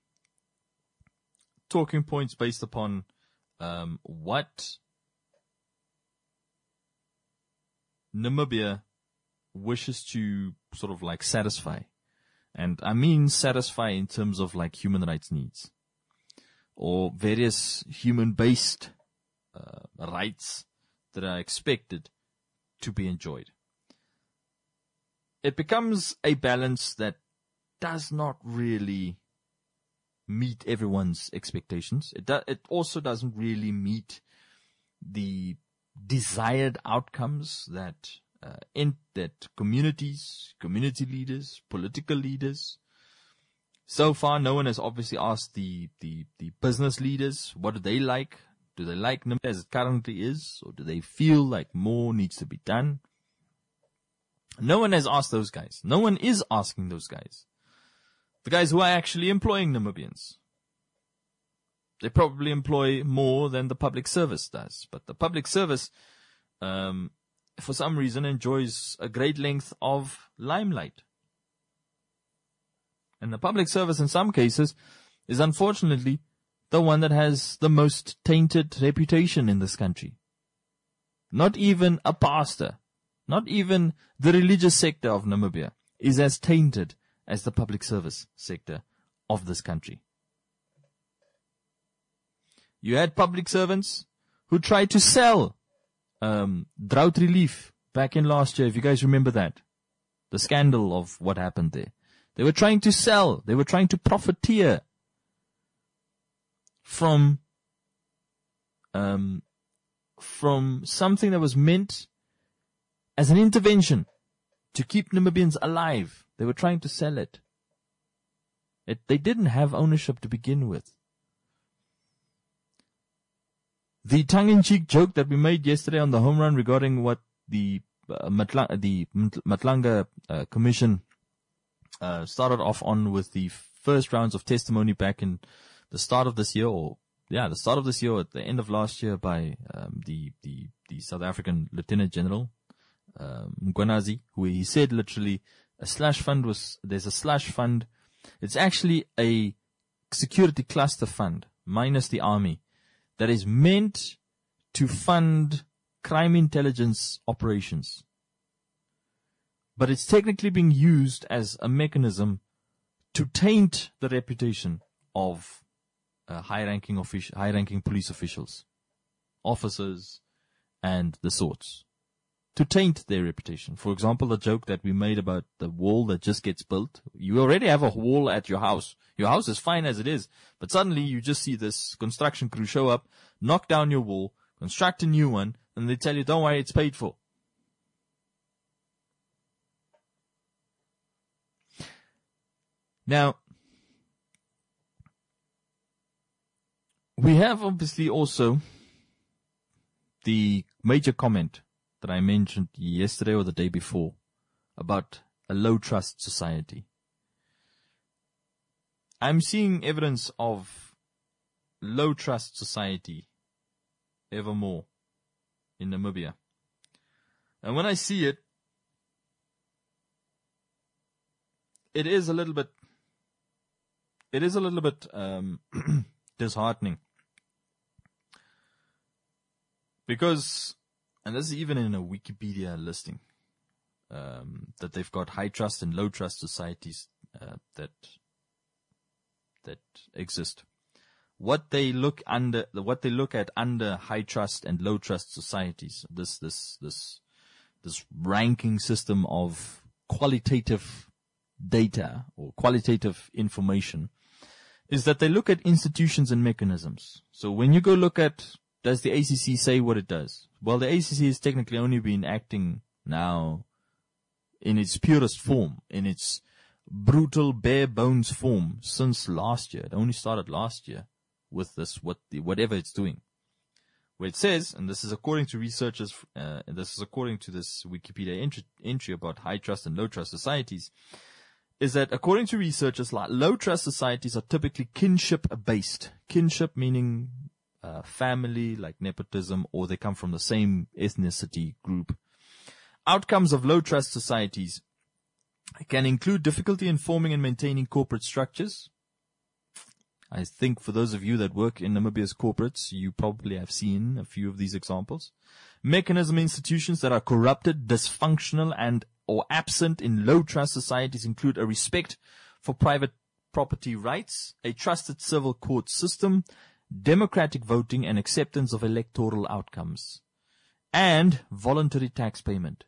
talking points based upon what Namibia wishes to sort of like satisfy, and I mean satisfy in terms of like human rights needs or various human-based rights that are expected to be enjoyed, it becomes a balance that does not really meet everyone's expectations. It also doesn't really meet the desired outcomes that that communities, community leaders, political leaders. So far, no one has obviously asked the business leaders, what do they like? Do they like Namibia as it currently is, or do they feel like more needs to be done? No one has asked those guys. No one is asking those guys. The guys who are actually employing Namibians. They probably employ more than the public service does. But the public service, for some reason, enjoys a great length of limelight. And the public service, in some cases, is unfortunately the one that has the most tainted reputation in this country. Not even a pastor, not even the religious sector of Namibia is as tainted as the public service sector of this country. You had public servants who tried to sell drought relief back in last year, if you guys remember that. The scandal of what happened there. They were trying to sell, they were trying to profiteer from something that was meant as an intervention to keep Namibians alive. They were trying to sell it. They didn't have ownership to begin with. The tongue-in-cheek joke that we made yesterday on the home run regarding what the Matlanga Commission started off on with the first rounds of testimony back in the start of this year, the start of this year, at the end of last year, by the South African Lieutenant General Mgwanazi, who he said literally there's a slush fund. It's actually a security cluster fund minus the army that is meant to fund crime intelligence operations. But it's technically being used as a mechanism to taint the reputation of high-ranking police officials, officers, and the sorts, to taint their reputation. For example, the joke that we made about the wall that just gets built. You already have a wall at your house. Your house is fine as it is, but suddenly you just see this construction crew show up, knock down your wall, construct a new one, and they tell you, don't worry, it's paid for. Now, we have obviously also the major comment that I mentioned yesterday or the day before about a low trust society. I'm seeing evidence of low trust society ever more in Namibia. And when I see it, it is a little bit disheartening. Because, and this is even in a Wikipedia listing, that they've got high trust and low trust societies that exist. what they look at under high trust and low trust societies, this ranking system of qualitative data or qualitative information, is that they look at institutions and mechanisms. So when you go look at, does the ACC say what it does? Well, the ACC has technically only been acting now in its purest form, in its brutal, bare bones form since last year. It only started last year with this, whatever it's doing. Where it says, and this is according to researchers, this is according to this Wikipedia entry about high trust and low trust societies, is that according to researchers, like low trust societies are typically kinship based. Kinship meaning family, like nepotism, or they come from the same ethnicity group. Outcomes of low trust societies can include difficulty in forming and maintaining corporate structures. I think for those of you that work in Namibia's corporates, you probably have seen a few of these examples. Mechanism institutions that are corrupted, dysfunctional, and or absent in low trust societies include a respect for private property rights, a trusted civil court system, democratic voting and acceptance of electoral outcomes, and voluntary tax payment.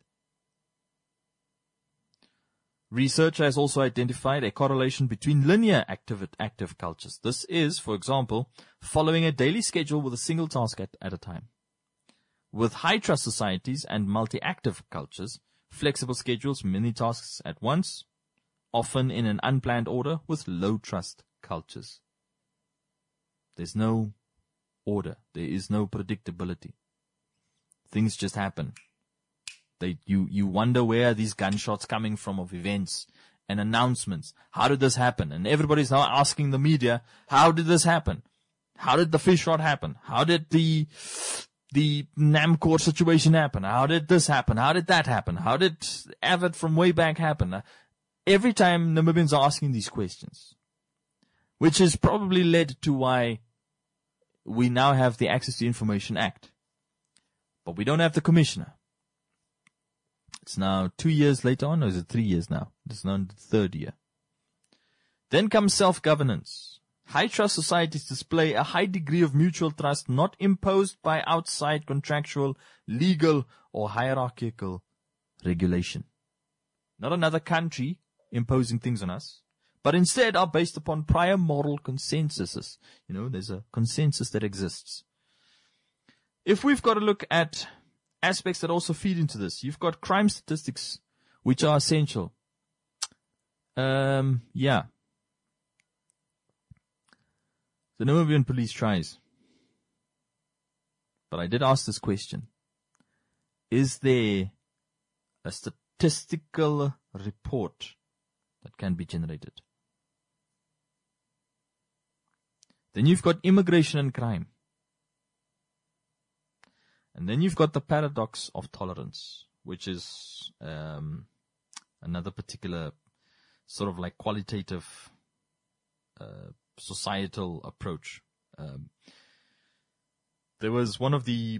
Research has also identified a correlation between linear active cultures. This is, for example, following a daily schedule with a single task at a time. With high trust societies and multi-active cultures, flexible schedules, many tasks at once, often in an unplanned order. With low trust cultures, there's no order. There is no predictability. Things just happen. You wonder where are these gunshots coming from of events and announcements. How did this happen? And everybody's now asking the media, how did this happen? How did the fish rot happen? How did the Namcor situation happen? How did this happen? How did that happen? How did Avid from way back happen? Every time Namibians are asking these questions, which has probably led to why we now have the Access to Information Act. But we don't have the commissioner. It's now 2 years later on, or is it 3 years now? It's now the third year. Then comes self-governance. High trust societies display a high degree of mutual trust not imposed by outside contractual, legal, or hierarchical regulation. Not another country imposing things on us, but instead are based upon prior moral consensuses. There's a consensus that exists. If we've got to look at aspects that also feed into this, you've got crime statistics, which are essential. The Namibian police tries. But I did ask this question. Is there a statistical report that can be generated? Then you've got immigration and crime. And then you've got the paradox of tolerance, which is another particular sort of like qualitative societal approach. There was one of the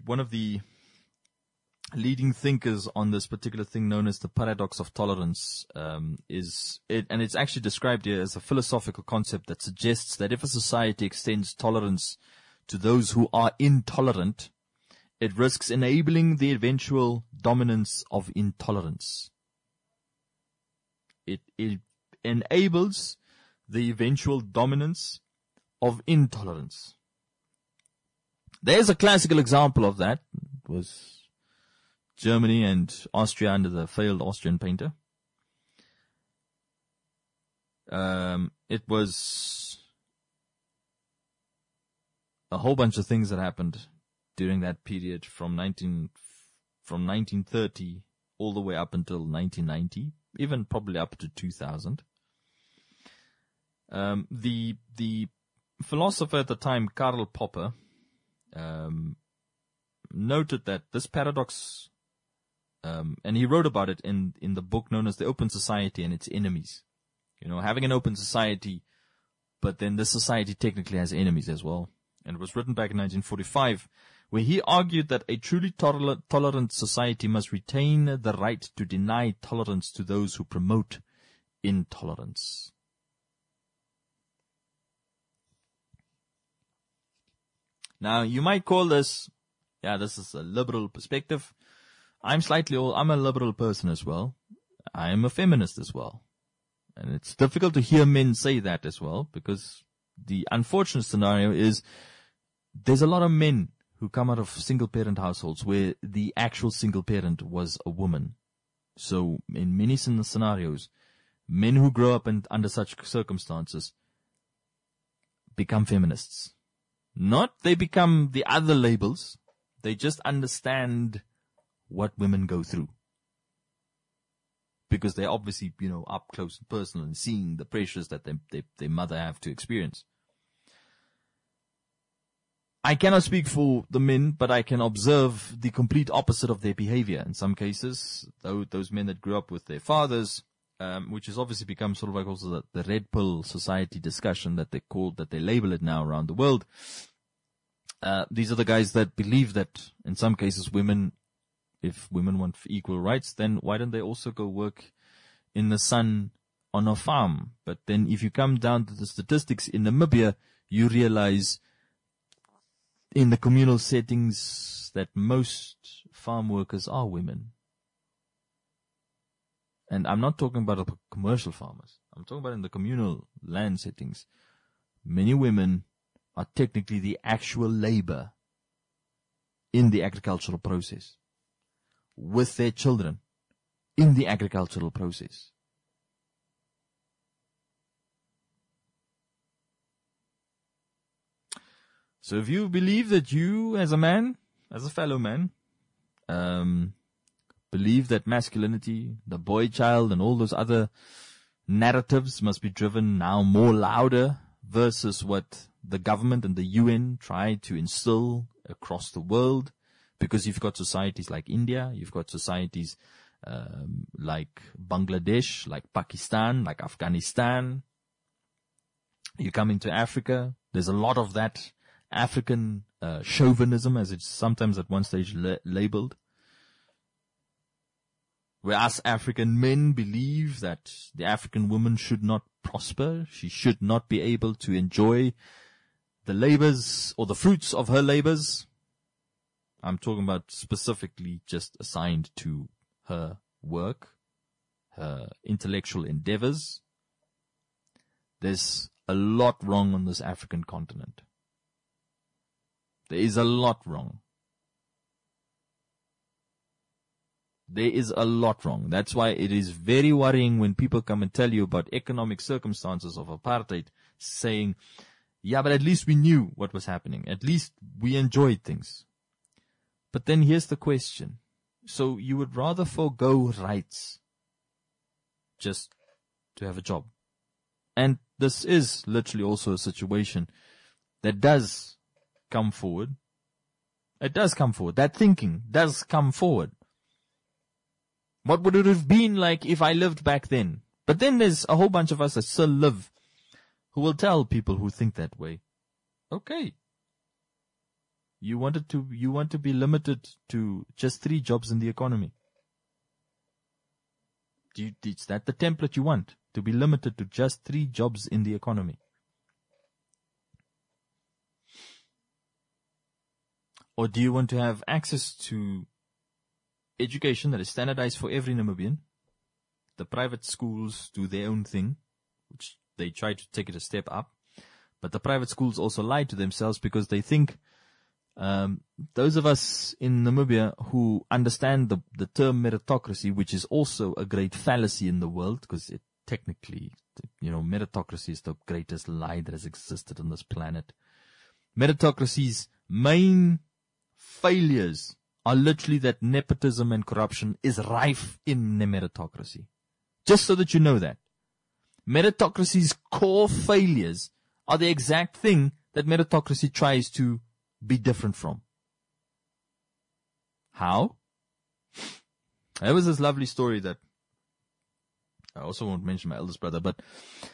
leading thinkers on this particular thing known as the paradox of tolerance, and it's actually described here as a philosophical concept that suggests that if a society extends tolerance to those who are intolerant, it risks enabling the eventual dominance of intolerance. It enables the eventual dominance of intolerance. There's a classical example of that. It was Germany and Austria under the failed Austrian painter. It was a whole bunch of things that happened during that period from 1930 all the way up until 1990, even probably up to 2000. The philosopher at the time, Karl Popper, noted that this paradox, and he wrote about it in the book known as The Open Society and Its Enemies. Having an open society, but then this society technically has enemies as well. And it was written back in 1945, where he argued that a truly tolerant society must retain the right to deny tolerance to those who promote intolerance. Now, you might call this, this is a liberal perspective. I'm a liberal person as well. I am a feminist as well. And it's difficult to hear men say that as well, because the unfortunate scenario is there's a lot of men who come out of single parent households where the actual single parent was a woman. So in many scenarios, men who grow up under such circumstances become feminists. Not they become the other labels. They just understand what women go through. Because they're obviously, up close and personal and seeing the pressures that their mother have to experience. I cannot speak for the men, but I can observe the complete opposite of their behavior. In some cases, those men that grew up with their fathers, which has obviously become sort of like also the red pill society discussion that they label it now around the world. These are the guys that believe that in some cases if women want equal rights, then why don't they also go work in the sun on a farm? But then if you come down to the statistics in Namibia, you realize in the communal settings that most farm workers are women. And I'm not talking about commercial farmers. I'm talking about in the communal land settings. Many women are technically the actual labor in the agricultural process, with their children in the agricultural process. So if you believe that you as a man, as a fellow man, believe that masculinity, the boy child and all those other narratives must be driven now more louder versus what the government and the UN try to instill across the world, because you've got societies like India, you've got societies like Bangladesh, like Pakistan, like Afghanistan. You come into Africa, there's a lot of that African chauvinism, as it's sometimes at one stage labeled, where us African men believe that the African woman should not prosper, she should not be able to enjoy the labors or the fruits of her labors. I'm talking about specifically just assigned to her work, her intellectual endeavors. There's a lot wrong on this African continent. There is a lot wrong. There is a lot wrong. That's why it is very worrying when people come and tell you about economic circumstances of apartheid, saying, yeah, but at least we knew what was happening. At least we enjoyed things. But then here's the question. So you would rather forego rights just to have a job? And this is literally also a situation that does come forward. It does come forward. That thinking does come forward. What would it have been like if I lived back then? But then there's a whole bunch of us that still live who will tell people who think that way, okay, you want to be limited to just 3 jobs in the economy. Is that the template you want? To be limited to just 3 jobs in the economy? Or do you want to have access to education that is standardized for every Namibian? The private schools do their own thing, which they try to take it a step up. But the private schools also lie to themselves because they think those of us in Namibia who understand the term meritocracy, which is also a great fallacy in the world, because it technically, meritocracy is the greatest lie that has existed on this planet. Meritocracy's main failures are literally that nepotism and corruption is rife in the meritocracy. Just so that you know that. Meritocracy's core failures are the exact thing that meritocracy tries to be different from. How? There was this lovely story that I also won't mention my eldest brother, but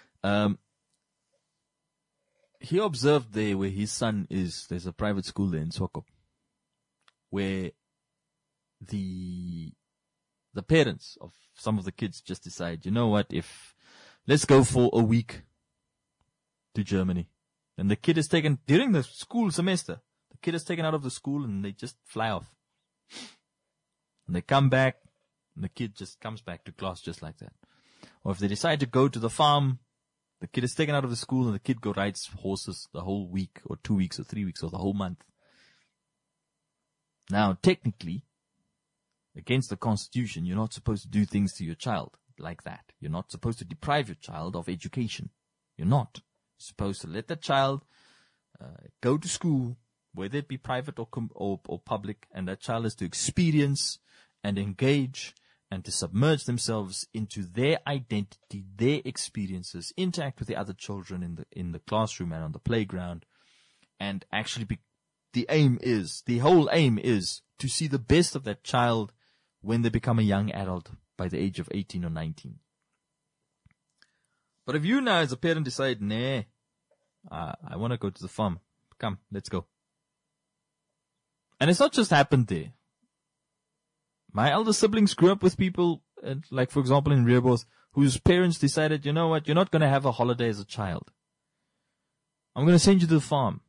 he observed there where his son is. There's a private school there in Swakop, where the parents of some of the kids just decide, you know what, let's go for a week to Germany. And the kid is taken during the school semester. The kid is taken out of the school and they just fly off. And they come back and the kid just comes back to class just like that. Or if they decide to go to the farm, the kid is taken out of the school and the kid rides horses the whole week or 2 weeks or 3 weeks or the whole month. Now, technically, against the Constitution, you're not supposed to do things to your child like that. You're not supposed to deprive your child of education. You're not. You're supposed to let the child go to school, whether it be private or public, and that child is to experience and engage and to submerge themselves into their identity, their experiences, interact with the other children in the classroom and on the playground, and actually the whole aim is to see the best of that child when they become a young adult by the age of 18 or 19. But if you now as a parent decide, nah, I want to go to the farm, come, let's go. And it's not just happened there. My elder siblings grew up with people, like for example in Rehoboth, whose parents decided, you know what, you're not going to have a holiday as a child. I'm going to send you to the farm.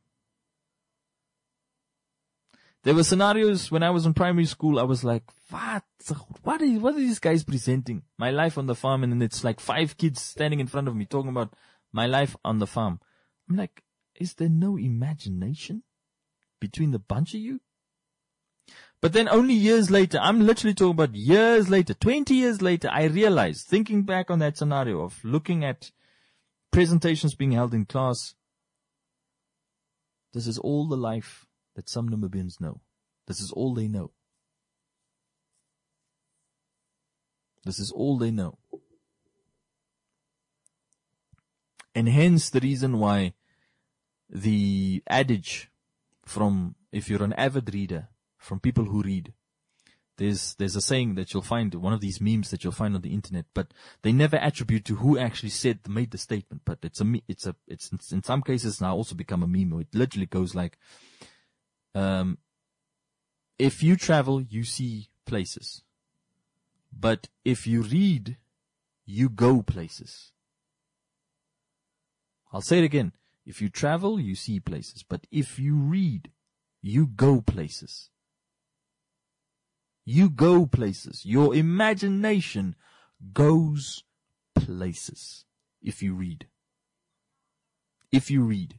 There were scenarios when I was in primary school, I was like, what are these guys presenting? My life on the farm, and then it's like 5 kids standing in front of me talking about my life on the farm. I'm like, is there no imagination between the bunch of you? But then only years later, I'm literally talking about years later, 20 years later, I realized, thinking back on that scenario of looking at presentations being held in class, this is all the life that some Namibians know. This is all they know. This is all they know. And hence the reason why the adage from, if you're an avid reader, from people who read, there's a saying that you'll find, one of these memes that you'll find on the internet, but they never attribute to who actually made the statement. But it's in some cases now also become a meme. It literally goes like, if you travel, you see places. But if you read, you go places. I'll say it again. If you travel, you see places. But if you read, you go places. You go places. Your imagination goes places if you read. If you read.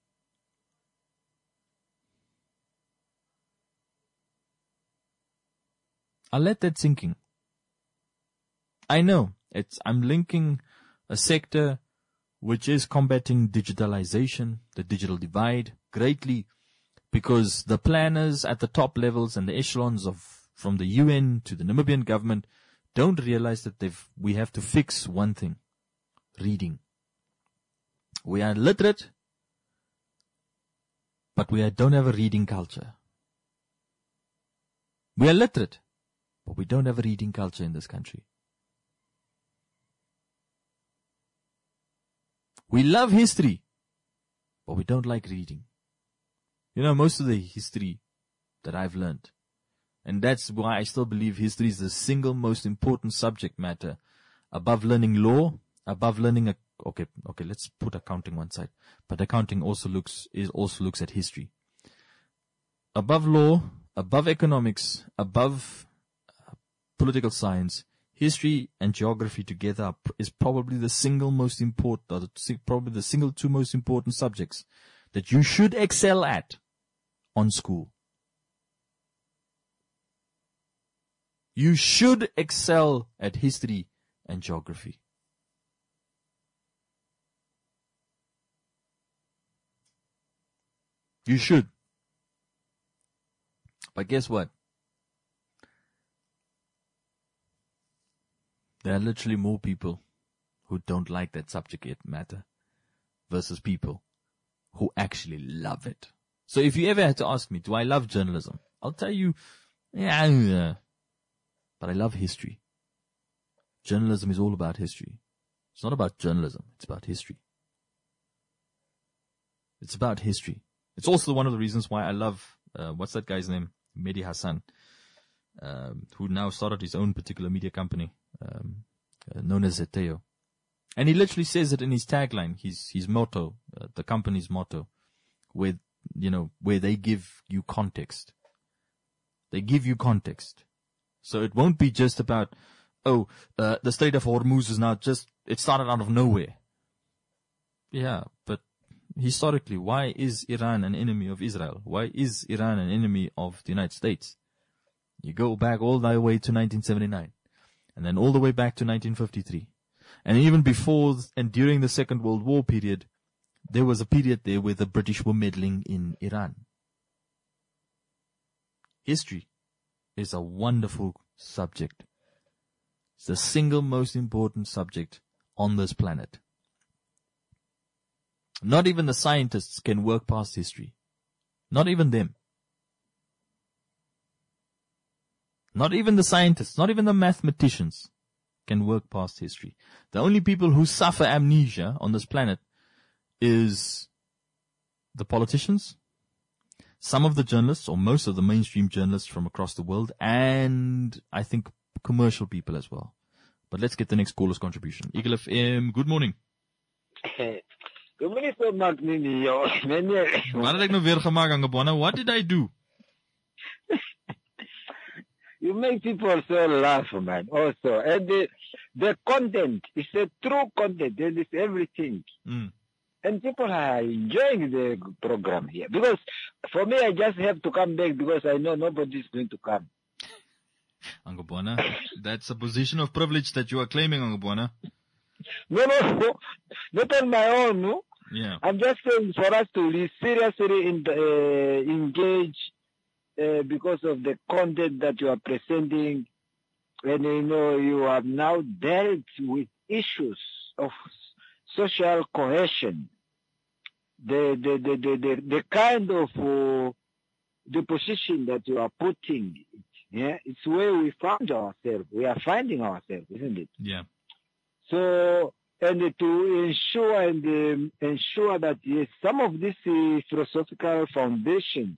I'll let that sink in. I know I'm linking a sector which is combating digitalization, the digital divide, greatly, because the planners at the top levels and the echelons from the UN to the Namibian government don't realize that we have to fix one thing: reading. We are literate, but we don't have a reading culture. We are literate, but we don't have a reading culture in this country. We love history, but we don't like reading. You know, most of the history that I've learned, and that's why I still believe history is the single most important subject matter above learning law, above learning okay, let's put accounting one side, but accounting also looks at history. Above law, above economics, above political science, history and geography together is probably the single most important, or probably the single 2 most important subjects that you should excel at on school. You should excel at history and geography. You should. But guess what? There are literally more people who don't like that subject matter versus people who actually love it. So if you ever had to ask me, do I love journalism? I'll tell you, yeah, but I love history. Journalism is all about history. It's not about journalism. It's about history. It's about history. It's also one of the reasons why I love, what's that guy's name? Mehdi Hassan, who now started his own particular media company, known as Zeteo. And he literally says it in his tagline, his motto, the company's motto, where where they give you context. They give you context. So it won't be just about, the Strait of Hormuz is now it started out of nowhere. Yeah, but historically, why is Iran an enemy of Israel? Why is Iran an enemy of the United States? You go back all the way to 1979, and then all the way back to 1953. And even before and during the Second World War period, there was a period there where the British were meddling in Iran. History is a wonderful subject. It's the single most important subject on this planet. Not even the scientists can work past history. Not even them. Not even the scientists, not even the mathematicians can work past history. The only people who suffer amnesia on this planet is the politicians, some of the journalists, or most of the mainstream journalists from across the world, and I think commercial people as well. But let's get the next caller's contribution. Eagle FM, good morning. Wat het ek nou weer gemaak, Angabona? What did I do? You make people so laugh, man, also. And the content is a true content. There is everything. And people are enjoying the program here. Because for me, I just have to come back because I know nobody is going to come. Angabona, that's a position of privilege that you are claiming, Angabona. No, not on my own, no? Yeah. I'm just saying for us to seriously engage because of the content that you are presenting. And you have now dealt with issues of social cohesion. The kind of the position that you are putting, it's where we found ourselves. We are finding ourselves, isn't it? Yeah. So, and to ensure that yes, some of these philosophical foundations,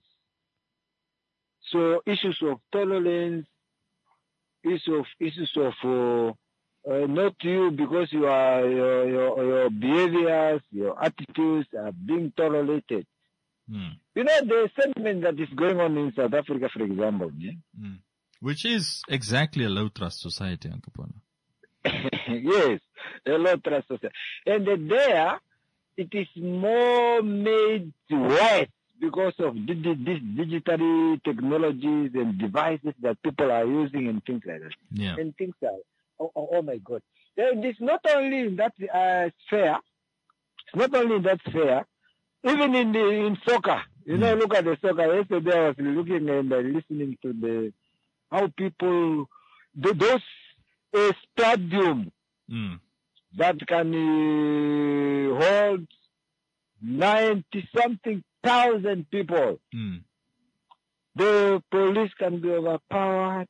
so issues of tolerance, issues of not you because your behaviors, your attitudes are being tolerated. The sentiment that is going on in South Africa, for example, which is exactly a low trust society, Ankapona. Yes, a low trust society. And there, it is more made worse because of these digital technologies and devices that people are using and things like that. Yeah. And things like, oh my God. It's not only in that sphere, it's not only in that sphere, even in soccer. Look at the soccer. Yesterday I was looking and listening to how people, those stadium that can hold 90-something thousand people. The police can be overpowered.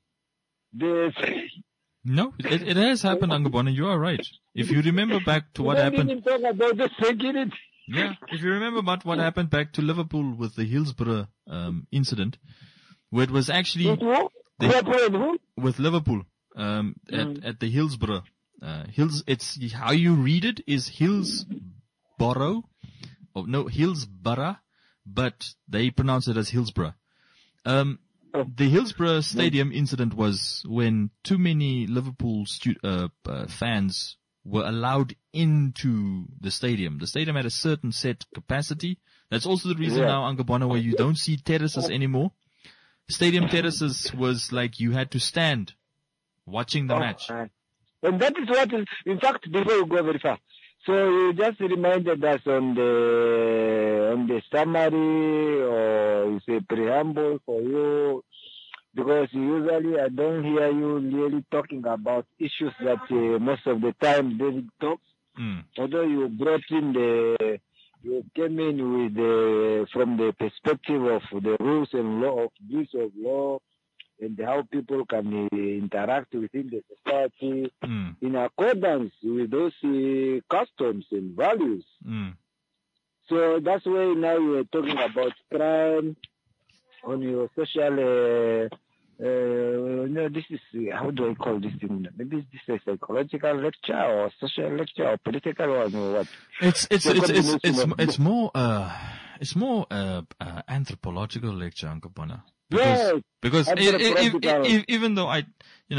No, it has happened, Angabona. You are right. If you remember back to what happened. Even talk about the security. Yeah, if you remember about what happened back to Liverpool with the Hillsborough incident, where it was actually with Liverpool at the Hillsborough. It's how you read it is Hillsborough. Oh, no, Hillsborough, but they pronounce it as Hillsborough. The Hillsborough Stadium incident was when too many Liverpool fans were allowed into the stadium. The stadium had a certain set capacity. That's also the reason now, Angabona, where you don't see terraces anymore. Stadium terraces was like you had to stand watching the match. And that is what is, in fact, before we go very fast. So you just reminded us on the summary or you say preamble for you, because usually I don't hear you really talking about issues that most of the time David talks. Although you brought in you came in with from the perspective of the rules and law of use of law and how people can interact within the society in accordance with those customs and values. So that's why now you're talking about crime on your social, this is, how do I call this thing? Maybe this is a psychological lecture or social lecture or political one or what? It's more, It's more anthropological lecture, Uncle Bona. Yes. Because even though I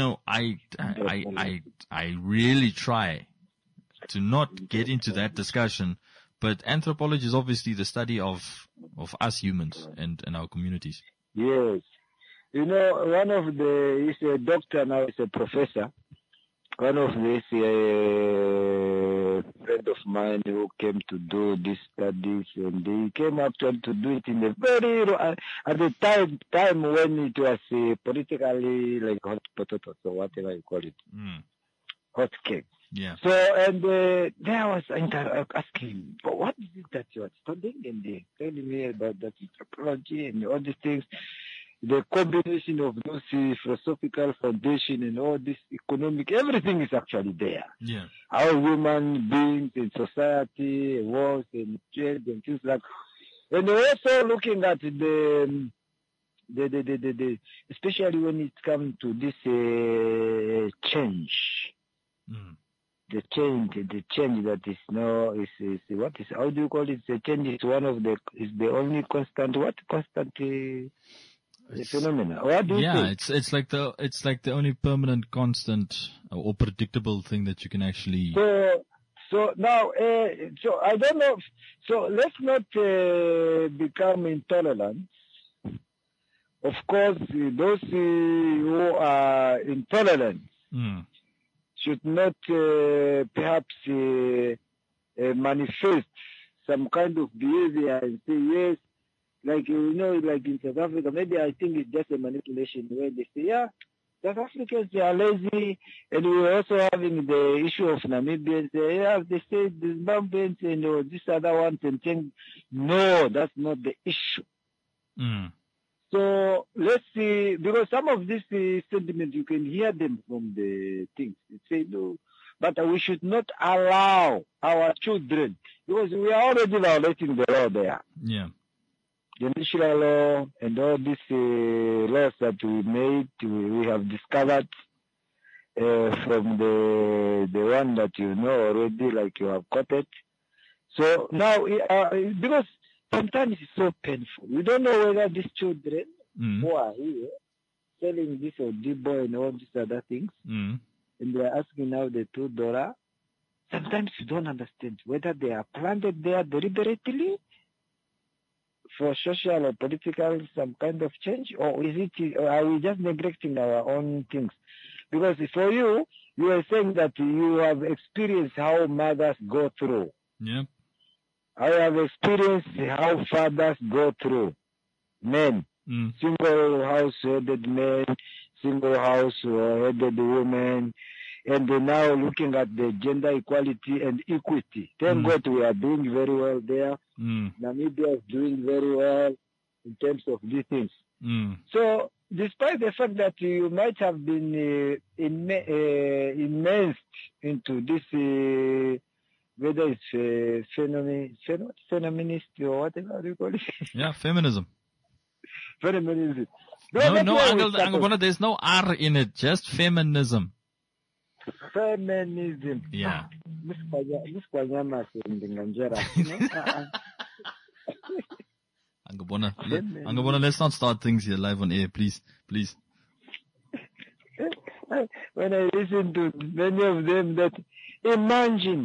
really try to not get into that discussion, but anthropology is obviously the study of us humans and our communities. Yes. He's a doctor now, he's a professor. One of these friend of mine who came to do these studies, and he came actually to do it in a very at the time when it was politically like hot potatoes or whatever you call it, hot cake. Yeah. So and there I was asking, but what is it that you are studying? And they telling me about that anthropology and all these things. The combination of those philosophical foundation and all this economic, everything is actually there. Yeah. How human beings in society, wars and trade and things like that. And also looking at the especially when it comes to this change. The change that is now is what is, how do you call it? The change is is the only constant, the phenomena. What do you think? It's like the only permanent, constant, or predictable thing that you can actually. So now, so I don't know. So let's not become intolerant. Of course, those who are intolerant should not perhaps manifest some kind of behavior and say yes. Like, like in South Africa, maybe I think it's just a manipulation where they say, yeah, South Africans, they are lazy. And we're also having the issue of Namibians. They say the Zimbabweans and this other ones and think, no, that's not the issue. So let's see, because some of these sentiments, you can hear them from the things. They say, no, but we should not allow our children, because we are already violating the law there. Yeah. The natural law and all these laws that we made, we have discovered from the one that you know already, like you have quoted. So now, because sometimes it's so painful. We don't know whether these children who are here selling this or D-boy and all these other things, and they're asking now the $2, sometimes you don't understand whether they are planted there deliberately for social or political some kind of change, or are we just neglecting our own things? Because for you were saying that you have experienced how mothers go through. Yeah. I have experienced how fathers go through. Men, single house-headed men, single house-headed women, and now looking at the gender equality and equity. Thank God we are doing very well there. Namibia is doing very well in terms of these things. So, despite the fact that you might have been immersed into this, whether it's feminist or whatever you call it. Yeah, feminism. Feminism. No, Uncle, there's no R in it, just feminism. Feminism. Yeah. Angabona, let's not start things here live on air, please. When I listen to many of them, that imagine.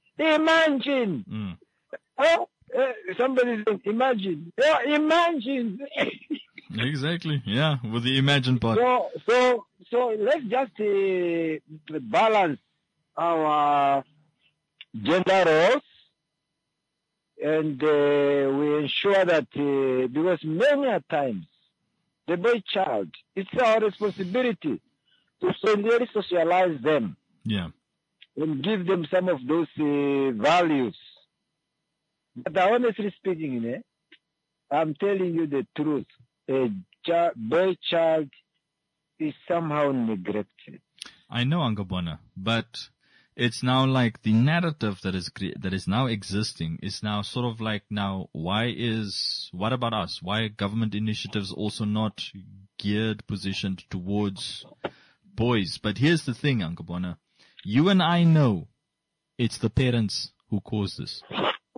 Oh, somebody said imagine. Yeah, imagine. Exactly. Yeah, with the imagine part. So let's just balance our gender roles, and we ensure that because many a times the boy child, it's our responsibility to really socialize them. Yeah. And give them some of those values. But honestly speaking, I'm telling you the truth. A boy child is somehow neglected. I know, Angabona, but it's now like the narrative that is now existing is now sort of like now, what about us? Why are government initiatives also not positioned towards boys? But here's the thing, Angabona. You and I know it's the parents who cause this.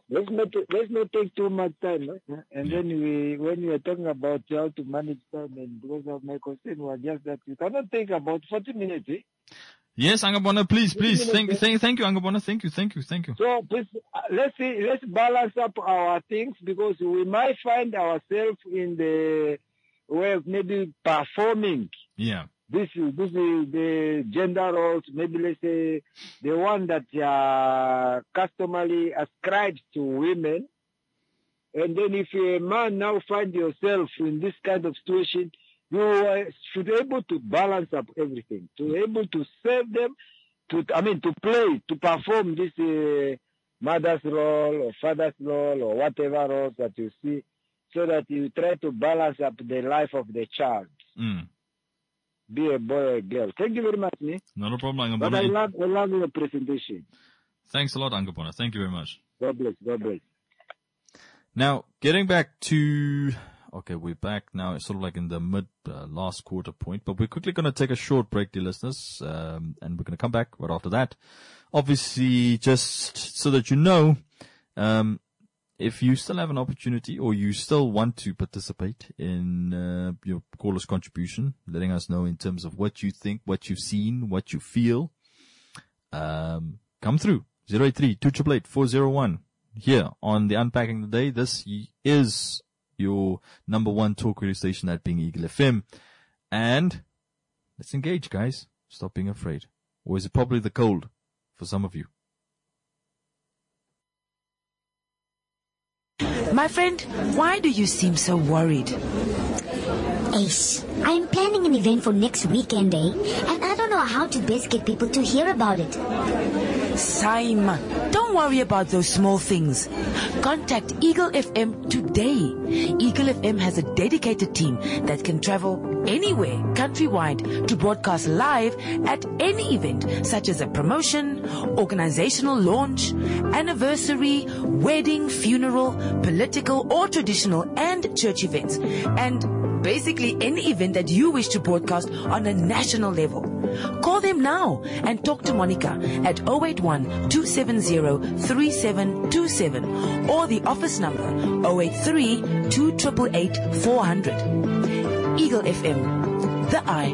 let's not take too much time. And then when we are talking about how to manage time, and because of my concern was just that you cannot take about 40 minutes. Yes, Angabona, please. Thank you, Angabona. Thank you. So please, let's balance up our things, because we might find ourselves in the way of maybe performing. Yeah. This is the gender roles, maybe let's say the one that customarily ascribes to women. And then if a man now find yourself in this kind of situation, you should be able to balance up everything, to be able to serve them, to perform this mother's role or father's role or whatever roles that you see, so that you try to balance up the life of the child. Be a boy or a girl. Thank you very much, me. Not a problem, Angabona. But I love your presentation. Thanks a lot, Angabona. Thank you very much. God bless. Now, getting back to... Okay, we're back now. It's sort of like in the last quarter point, but we're quickly going to take a short break, dear listeners, and we're going to come back right after that. Obviously, just so that you know, if you still have an opportunity or you still want to participate in your caller's contribution, letting us know in terms of what you think, what you've seen, what you feel, come through 083-288-401 here on the Unpacking the Day. This is your number one talk radio station, that being Eagle FM. And let's engage, guys. Stop being afraid. Or is it probably the cold for some of you? My friend, why do you seem so worried? Ace, I'm planning an event for next weekend, and I don't know how to best get people to hear about it. Simon, don't worry about those small things. Contact Eagle FM today. Eagle FM has a dedicated team that can travel anywhere countrywide to broadcast live at any event, such as a promotion, organizational launch, anniversary, wedding, funeral, political or traditional and church events, and basically any event that you wish to broadcast on a national level. Call them now and talk to Monica at 081-270-3727 or the office number 083-288-400. Eagle FM, the eye.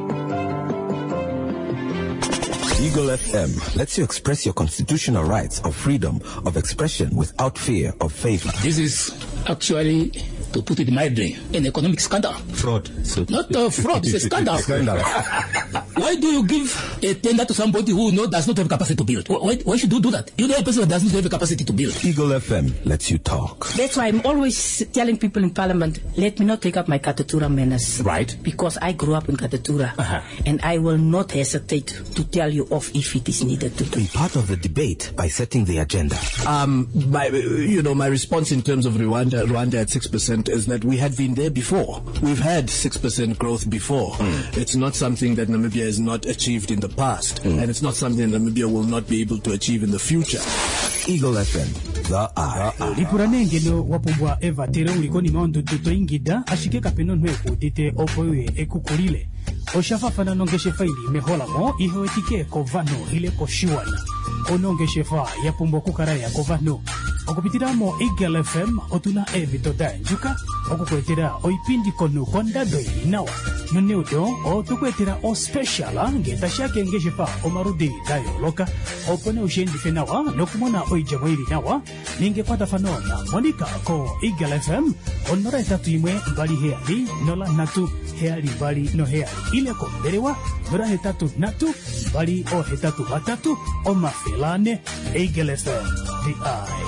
Eagle FM lets you express your constitutional rights of freedom of expression without fear of favor. This is actually, to put it mildly, an economic scandal. Fraud. So not fraud, it's a scandal. Why do you give a tender to somebody who does not have capacity to build? Why should you do that? You know a person that doesn't have the capacity to build. Eagle FM lets you talk. That's why I'm always telling people in Parliament, let me not take up my Katatura manners. Right. Because I grew up in Katatura. And I will not hesitate to tell you off if it is needed to do. Be part of the debate by setting the agenda. My response in terms of Rwanda at 6% is that we had been there before. We've had 6% growth before. It's not something that Namibia has not achieved in the past, and it's not something that Namibia will not be able to achieve in the future. Eagle FM, the eye. Lipuranengelo wapumbwa eva tere ulikoni maondo tuto ingida ashike kapeno nwe udite opoe ekukulile. Oshafafana nongeshefa ili mehola mo iho etike kovano ile koshiwana. Onongeshefa yapumbwa kukaraya kovano. Okupitiramo Eagle FM otuna evitoda njuka okukwetera oipindi kono kondadoi nawa noneudo otukwetera o special ngetashake ngeshefa omarudi dayo loka opone ushendi fenawa nokumona oijamwiri nawa ningepata fanona Monica ko Eagle FM onora etatu imwe mbali heali nola natu heali mbali no heali ile komberewa nora hetatu natu mbali o hetatu batatu o mafelane Eagle FM the eye.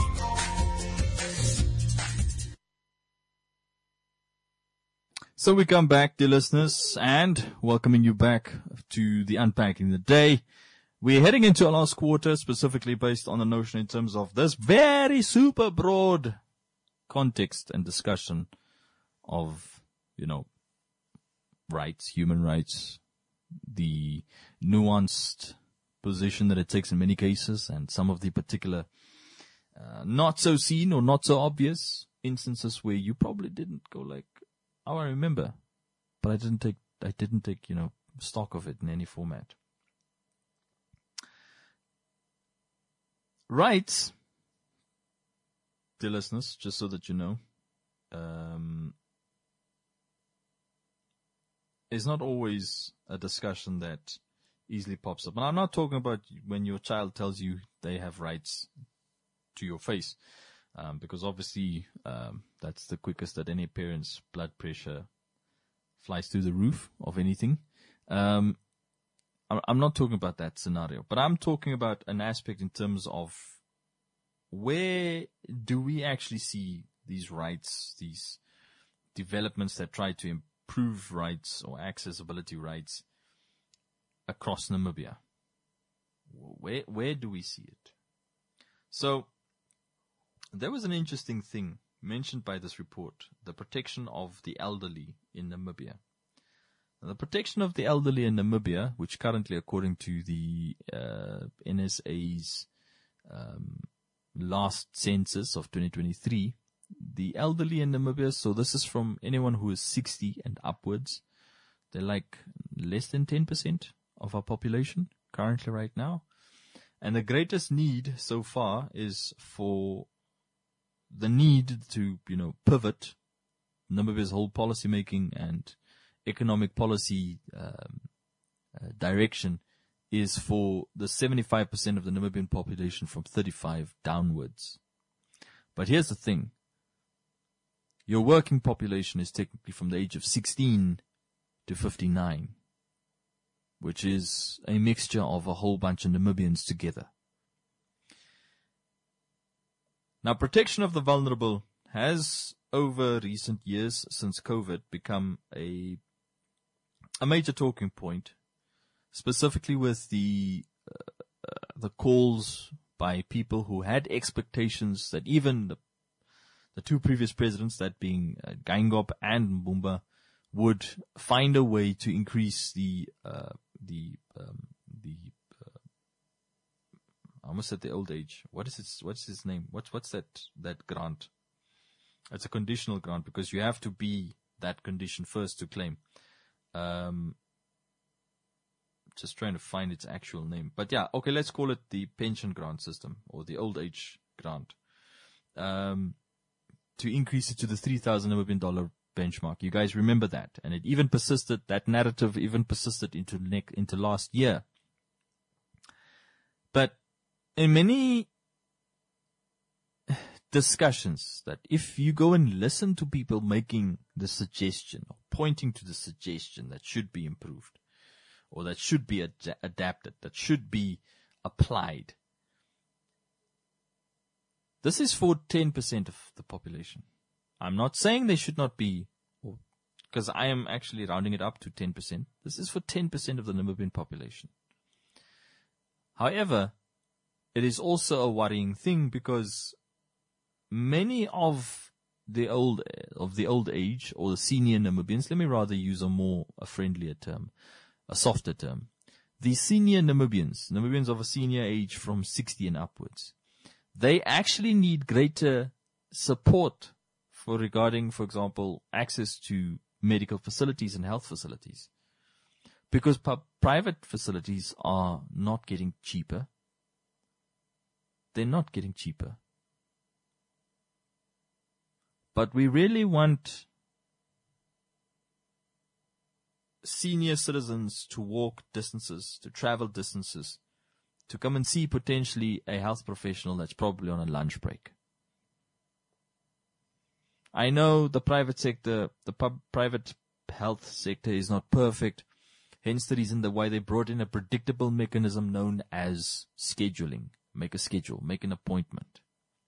So we come back, dear listeners, and welcoming you back to the Unpacking the Day. We're heading into our last quarter, specifically based on the notion in terms of this very super broad context and discussion of, rights, human rights, the nuanced position that it takes in many cases, and some of the particular not so seen or not so obvious instances where you probably didn't go like, oh, I remember, but I didn't take, stock of it in any format. Rights dear listeners, just so that you know, is not always a discussion that easily pops up. And I'm not talking about when your child tells you they have rights to your face, because obviously that's the quickest that any parent's blood pressure flies through the roof of anything. I'm not talking about that scenario, but I'm talking about an aspect in terms of where do we actually see these rights, these developments that try to improve rights or accessibility rights across Namibia? Where do we see it? So there was an interesting thing mentioned by this report, the protection of the elderly in Namibia. Now, the protection of the elderly in Namibia, which currently, according to the NSA's last census of 2023, the elderly in Namibia, so this is from anyone who is 60 and upwards, they're like less than 10% of our population currently right now. And the greatest need so far is for the need to, pivot Namibia's whole policy making and economic policy direction is for the 75% of the Namibian population from 35 downwards. But here's the thing. Your working population is technically from the age of 16 to 59, which is a mixture of a whole bunch of Namibians together. Now, protection of the vulnerable has, over recent years since COVID, become a major talking point, specifically with the calls by people who had expectations that even the two previous presidents, that being Geingob and Mbumba, would find a way to increase I almost said the old age. What's his name? What's that grant? It's a conditional grant because you have to be that condition first to claim. Just trying to find its actual name. But yeah, okay, let's call it the pension grant system or the old age grant. To increase it to the 3,000 Namibian dollar benchmark. You guys remember that. And it even persisted, that narrative even persisted into last year. But in many discussions, that if you go and listen to people making the suggestion or pointing to the suggestion that should be improved or that should be adapted, that should be applied, this is for 10% of the population. I'm not saying they should not be, because I am actually rounding it up to 10%. This is for 10% of the Namibian population. However, it is also a worrying thing because many of the old age or the senior Namibians, let me rather use a friendlier term, a softer term. The senior Namibians of a senior age from 60 and upwards, they actually need greater support regarding, for example, access to medical facilities and health facilities. Because private facilities are not getting cheaper. They're not getting cheaper. But we really want senior citizens to walk distances, to travel distances, to come and see potentially a health professional that's probably on a lunch break. I know the private sector, private health sector is not perfect, hence the reason why they brought in a predictable mechanism known as scheduling. Make a schedule, make an appointment.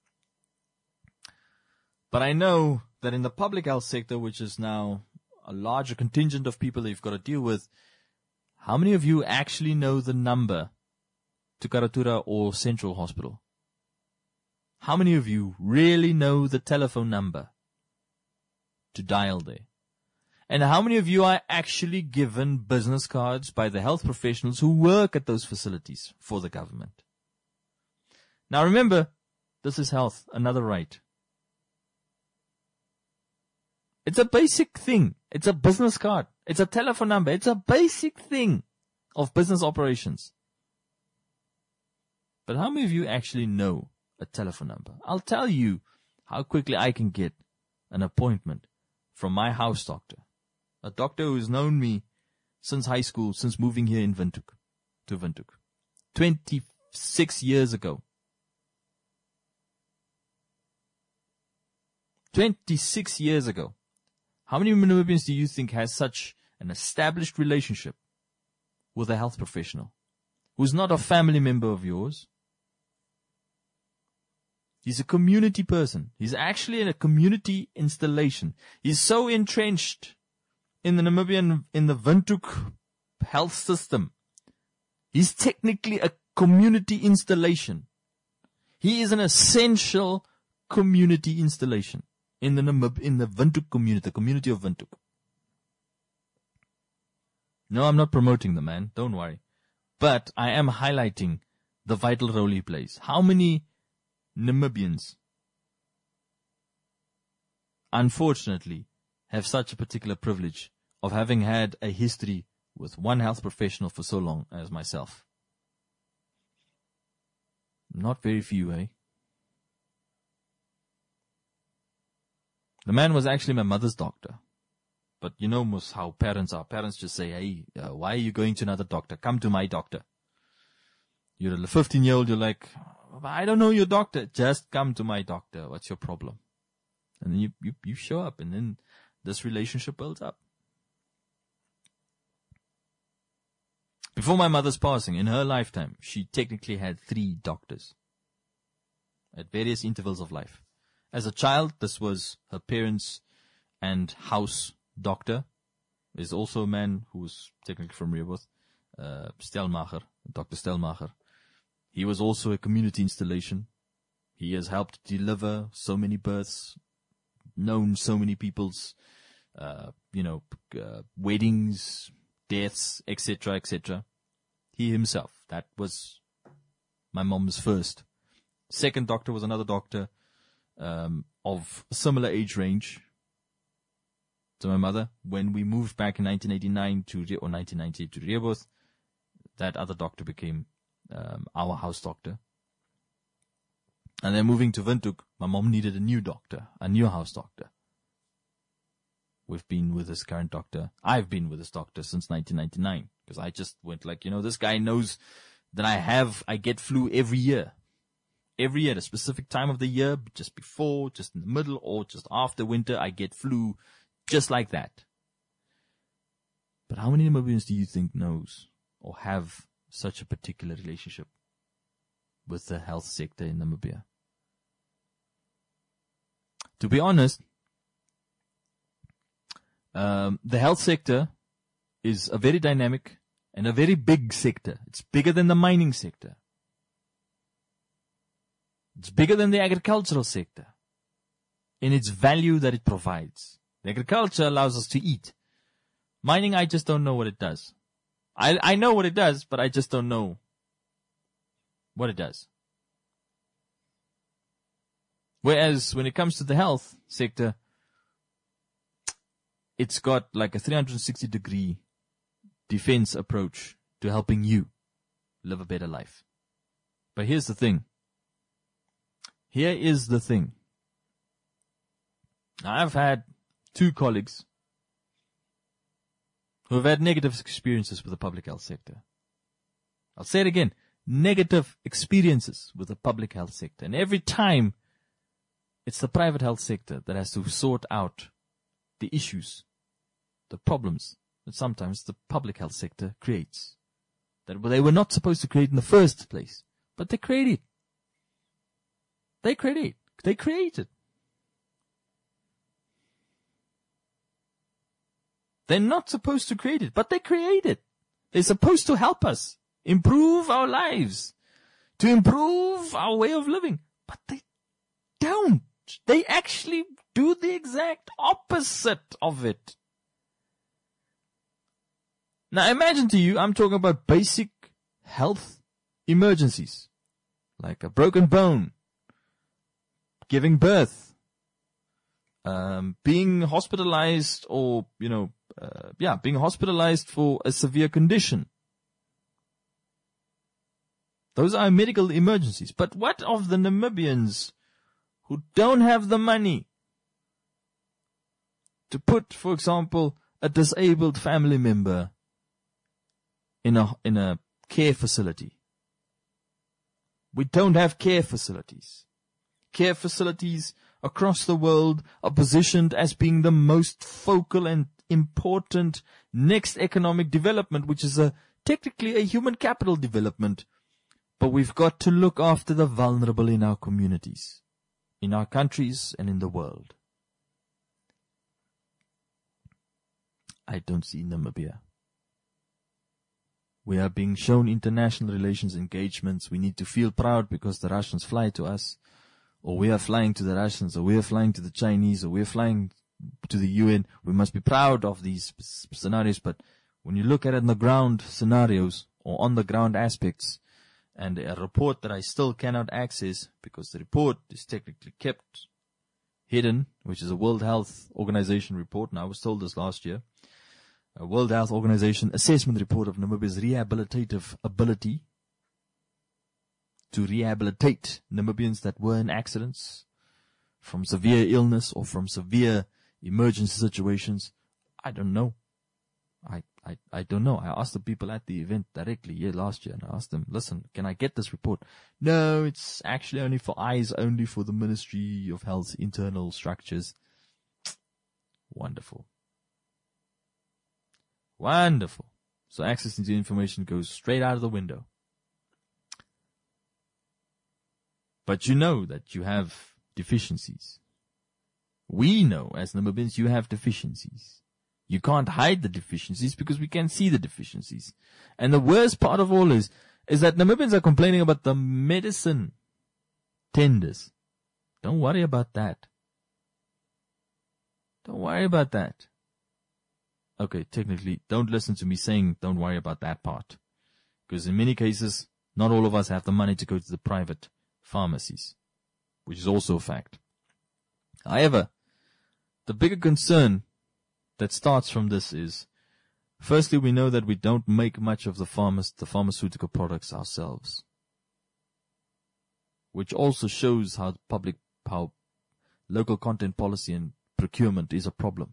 But I know that in the public health sector, which is now a larger contingent of people that you've got to deal with, how many of you actually know the number to Karatura or Central Hospital? How many of you really know the telephone number to dial there? And how many of you are actually given business cards by the health professionals who work at those facilities for the government? Now remember, this is health, another right. It's a basic thing. It's a business card. It's a telephone number. It's a basic thing of business operations. But how many of you actually know a telephone number? I'll tell you how quickly I can get an appointment from my house doctor, a doctor who's known me since high school, since moving here in Windhoek, to Windhoek, 26 years ago. 26 years ago. How many Namibians do you think has such an established relationship with a health professional who's not a family member of yours? He's a community person. He's actually in a community installation. He's so entrenched in the Namibian, in the Windhoek health system. He's technically a community installation. He is an essential community installation in the Windhoek community, the community of Windhoek. No, I'm not promoting the man. Don't worry. But I am highlighting the vital role he plays. How many Namibians, unfortunately, have such a particular privilege of having had a history with one health professional for so long as myself? Not very few, eh? The man was actually my mother's doctor. But you know how parents are. Parents just say, hey, why are you going to another doctor? Come to my doctor. You're a 15-year-old, you're like, I don't know your doctor. Just come to my doctor. What's your problem? And then you show up, and then this relationship builds up. Before my mother's passing, in her lifetime, she technically had 3 doctors at various intervals of life. As a child, this was her parents' and house doctor. There's also a man who was technically from Rehoboth, Stelmacher, Dr. Stelmacher. He was also a community installation. He has helped deliver so many births, known so many people's, weddings, deaths, etc., etc. He himself, that was my mom's first. Second doctor was another doctor of a similar age range to my mother. When we moved back in 1990 to Rehoboth, that other doctor became our house doctor. And then moving to Windhoek, my mom needed a new doctor, a new house doctor. We've been with this current doctor. I've been with this doctor since 1999 because I just went like, this guy knows that I get flu every year. Every year, at a specific time of the year, just before, just in the middle, or just after winter, I get flu just like that. But how many Namibians do you think knows or have such a particular relationship with the health sector in Namibia? To be honest, the health sector is a very dynamic and a very big sector. It's bigger than the mining sector. It's bigger than the agricultural sector in its value that it provides. The agriculture allows us to eat. Mining, I just don't know what it does. I know what it does, but I just don't know what it does. Whereas when it comes to the health sector, it's got like a 360-degree defense approach to helping you live a better life. But here's the thing. Here is the thing. I've had 2 colleagues who have had negative experiences with the public health sector. I'll say it again. Negative experiences with the public health sector. And every time, it's the private health sector that has to sort out the issues, the problems that sometimes the public health sector creates. That they were not supposed to create in the first place. But they create it. They create it. They're not supposed to create it, but they create it. They're supposed to help us improve our lives, to improve our way of living, but they don't. They actually do the exact opposite of it. Now imagine to you, I'm talking about basic health emergencies, like a broken bone, giving birth, being hospitalized or, being hospitalized for a severe condition. Those are medical emergencies. But what of the Namibians who don't have the money to put, for example, a disabled family member in a care facility. We don't have care facilities. Care facilities across the world are positioned as being the most focal and important next economic development, which is technically a human capital development. But we've got to look after the vulnerable in our communities, in our countries, and in the world. I don't see Namibia. We are being shown international relations engagements. We need to feel proud because the Russians fly to us, or we are flying to the Russians, or we are flying to the Chinese, or we are flying to the UN. We must be proud of these scenarios, but when you look at it on the ground scenarios, or on the ground aspects, and a report that I still cannot access because the report is technically kept hidden, which is a World Health Organization report, and I was told this last year, a World Health Organization assessment report of Namibia's rehabilitative ability to rehabilitate Namibians that were in accidents from severe illness or from severe emergency situations. I don't know. I don't know. I asked the people at the event directly last year, and I asked them, listen, can I get this report? No, it's actually only for the Ministry of Health's internal structures. Wonderful. Wonderful. So access to information goes straight out of the window. But you know that you have deficiencies. We know as Namibians you have deficiencies. You can't hide the deficiencies because we can see the deficiencies. And the worst part of all is that Namibians are complaining about the medicine tenders. Don't worry about that. Don't worry about that. Okay, technically, don't listen to me saying don't worry about that part. Because in many cases, not all of us have the money to go to the private pharmacies, which is also a fact. However, the bigger concern that starts from this is, firstly, we know that we don't make much of the pharmaceutical products ourselves, which also shows how local content policy and procurement is a problem.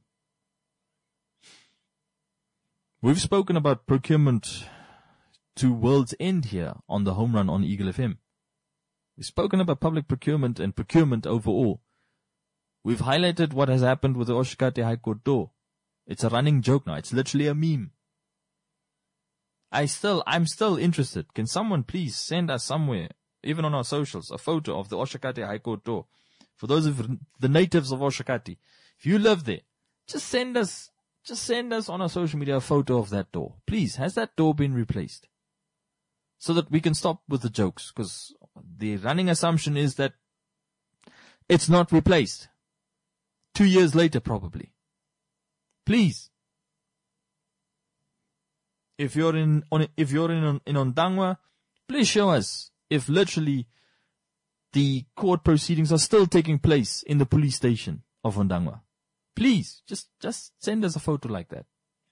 We've spoken about procurement to world's end here on the home run on Eagle FM. We've spoken about public procurement and procurement overall. We've highlighted what has happened with the Oshakati High Court door. It's a running joke now. It's literally a meme. I'm still interested. Can someone please send us somewhere, even on our socials, a photo of the Oshakati High Court door? For those of the natives of Oshakati, if you live there, just send us on our social media a photo of that door. Please, has that door been replaced? So that we can stop with the jokes, because the running assumption is that it's not replaced. 2 years later, probably. Please. If you're in Ondangwa, please show us if literally the court proceedings are still taking place in the police station of Ondangwa. Please, just send us a photo like that.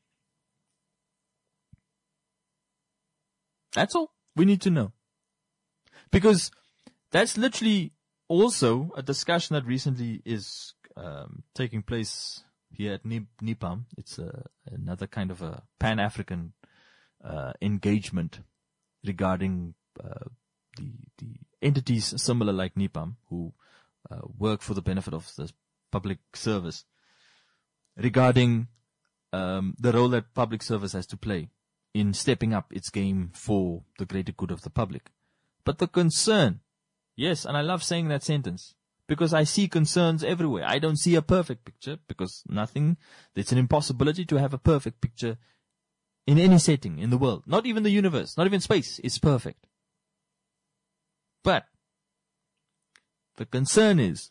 That's all we need to know. Because that's literally also a discussion that recently is taking place here at NIPAM. It's another kind of a Pan-African engagement regarding the entities similar like NIPAM who work for the benefit of the public service, regarding the role that public service has to play in stepping up its game for the greater good of the public. But the concern, yes, and I love saying that sentence, because I see concerns everywhere. I don't see a perfect picture, because it's an impossibility to have a perfect picture in any setting in the world. Not even the universe, not even space is perfect. But the concern is,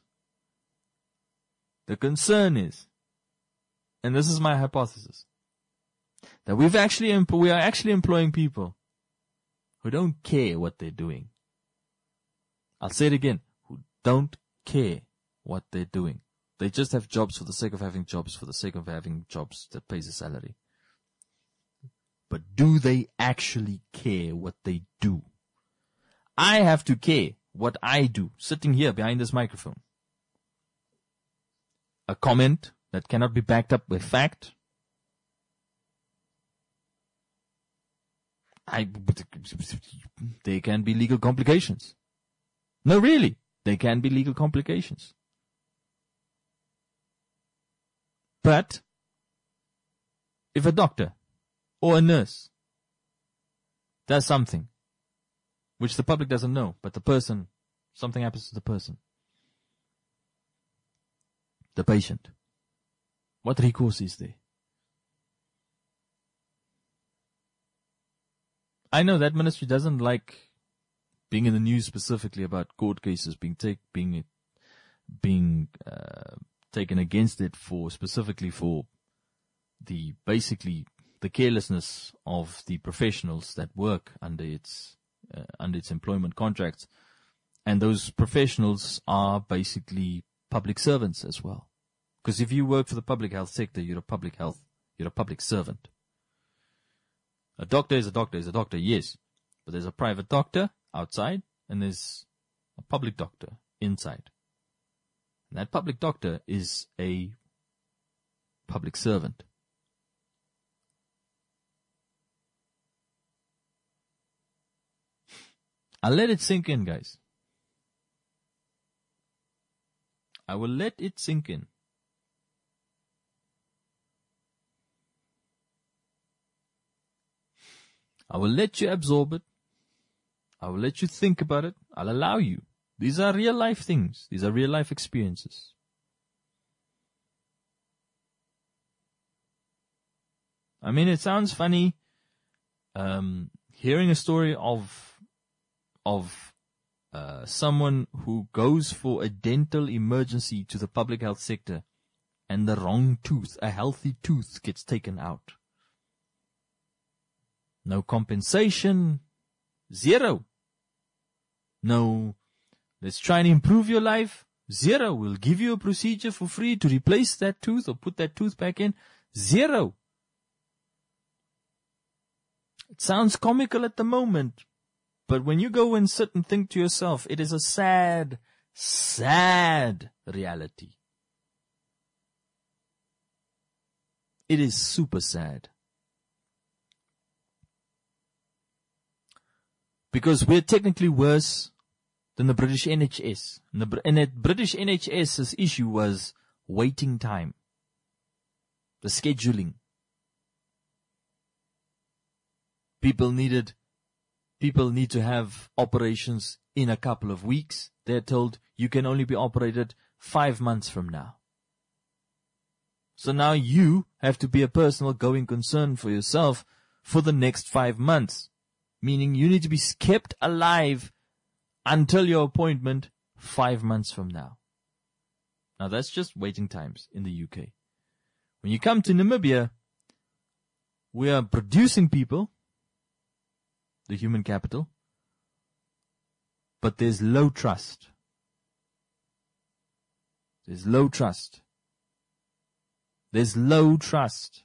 and this is my hypothesis, that we are actually employing people who don't care what they're doing. I'll say it again, who don't care what they're doing. They just have jobs for the sake of having jobs, for the sake of having jobs that pays a salary. But do they actually care what they do? I have to care what I do, sitting here behind this microphone. a comment that cannot be backed up with fact, there can be legal complications. No, really, there can be legal complications. But if a doctor or a nurse does something which the public doesn't know, but something happens to the person, the patient, what recourse is there? I know that ministry doesn't like being in the news specifically about court cases being taken against it specifically for the carelessness of the professionals that work under its employment contracts, and those professionals are basically public servants as well. Because if you work for the public health sector, you're a public servant. A doctor is a doctor, yes. But there's a private doctor outside, and there's a public doctor inside. And that public doctor is a public servant. I'll let it sink in, guys. I will let it sink in. I will let you absorb it. I will let you think about it. I'll allow you. These are real life things. These are real life experiences. I mean, it sounds funny, hearing a story of someone who goes for a dental emergency to the public health sector and the wrong tooth, a healthy tooth, gets taken out. No compensation. Zero. No, let's try and improve your life. Zero. We'll give you a procedure for free to replace that tooth or put that tooth back in. Zero. It sounds comical at the moment, but when you go and sit and think to yourself, it is a sad, sad reality. It is super sad. Because we're technically worse than the British NHS. And the British NHS's issue was waiting time. The scheduling. People need to have operations in a couple of weeks. They're told you can only be operated 5 months from now. So now you have to be a personal going concern for yourself for the next 5 months. Meaning you need to be kept alive until your appointment 5 months from now. Now that's just waiting times in the UK. When you come to Namibia, we are producing people, the human capital, but there's low trust. There's low trust. There's low trust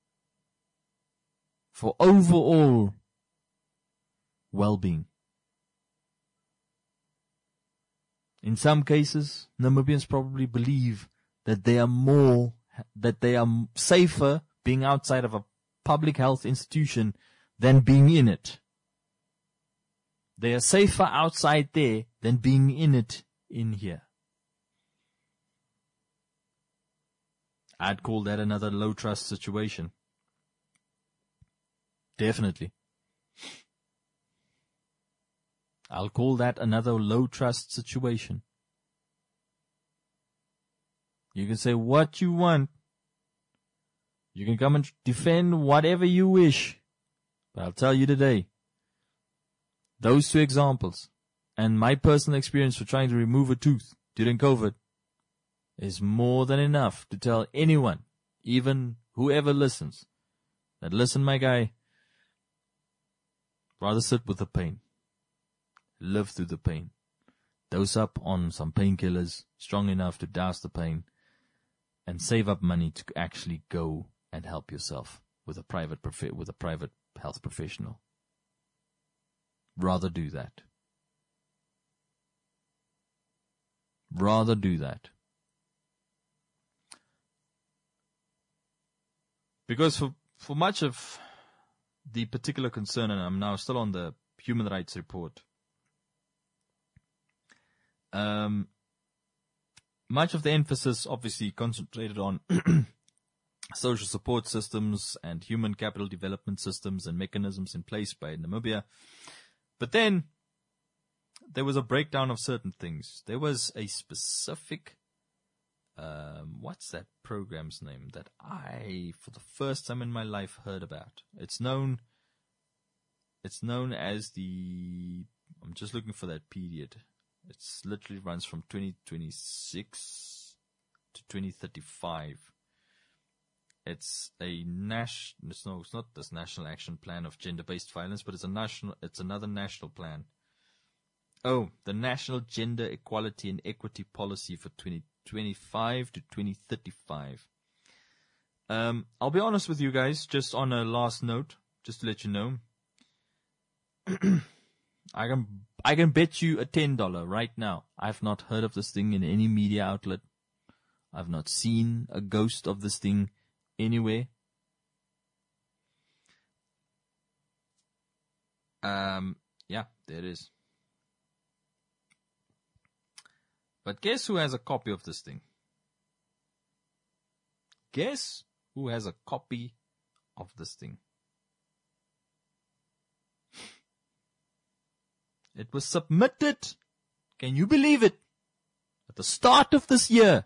for overall well-being. In some cases, Namibians probably believe that they are safer being outside of a public health institution than being in it. They are safer outside there than being in it in here. I'd call that another low trust situation. Definitely. I'll call that another low trust situation. You can say what you want. You can come and defend whatever you wish. But I'll tell you today, those two examples and my personal experience for trying to remove a tooth during COVID is more than enough to tell anyone, even whoever listens, that listen, my guy, rather sit with the pain. Live through the pain. Dose up on some painkillers strong enough to douse the pain and save up money to actually go and help yourself with a private health professional. Rather do that. Rather do that. Because for much of the particular concern, and I'm now still on the human rights report, much of the emphasis obviously concentrated on social support systems and human capital development systems and mechanisms in place by Namibia. But then there was a breakdown of certain things. There was a specific, what's that program's name that I, for the first time in my life, heard about? It's known as the, I'm just looking for that period. It's literally runs from 2026 to 2035. It's it's not this National Action Plan of Gender-Based Violence, but it's another national plan. Oh, the National Gender Equality and Equity Policy for 2025 to 2035. I'll be honest with you guys, just on a last note, just to let you know. I can bet you a $10 right now. I've not heard of this thing in any media outlet. I've not seen a ghost of this thing anywhere. Yeah, there it is. But guess who has a copy of this thing? Guess who has a copy of this thing? It was submitted, can you believe it, at the start of this year.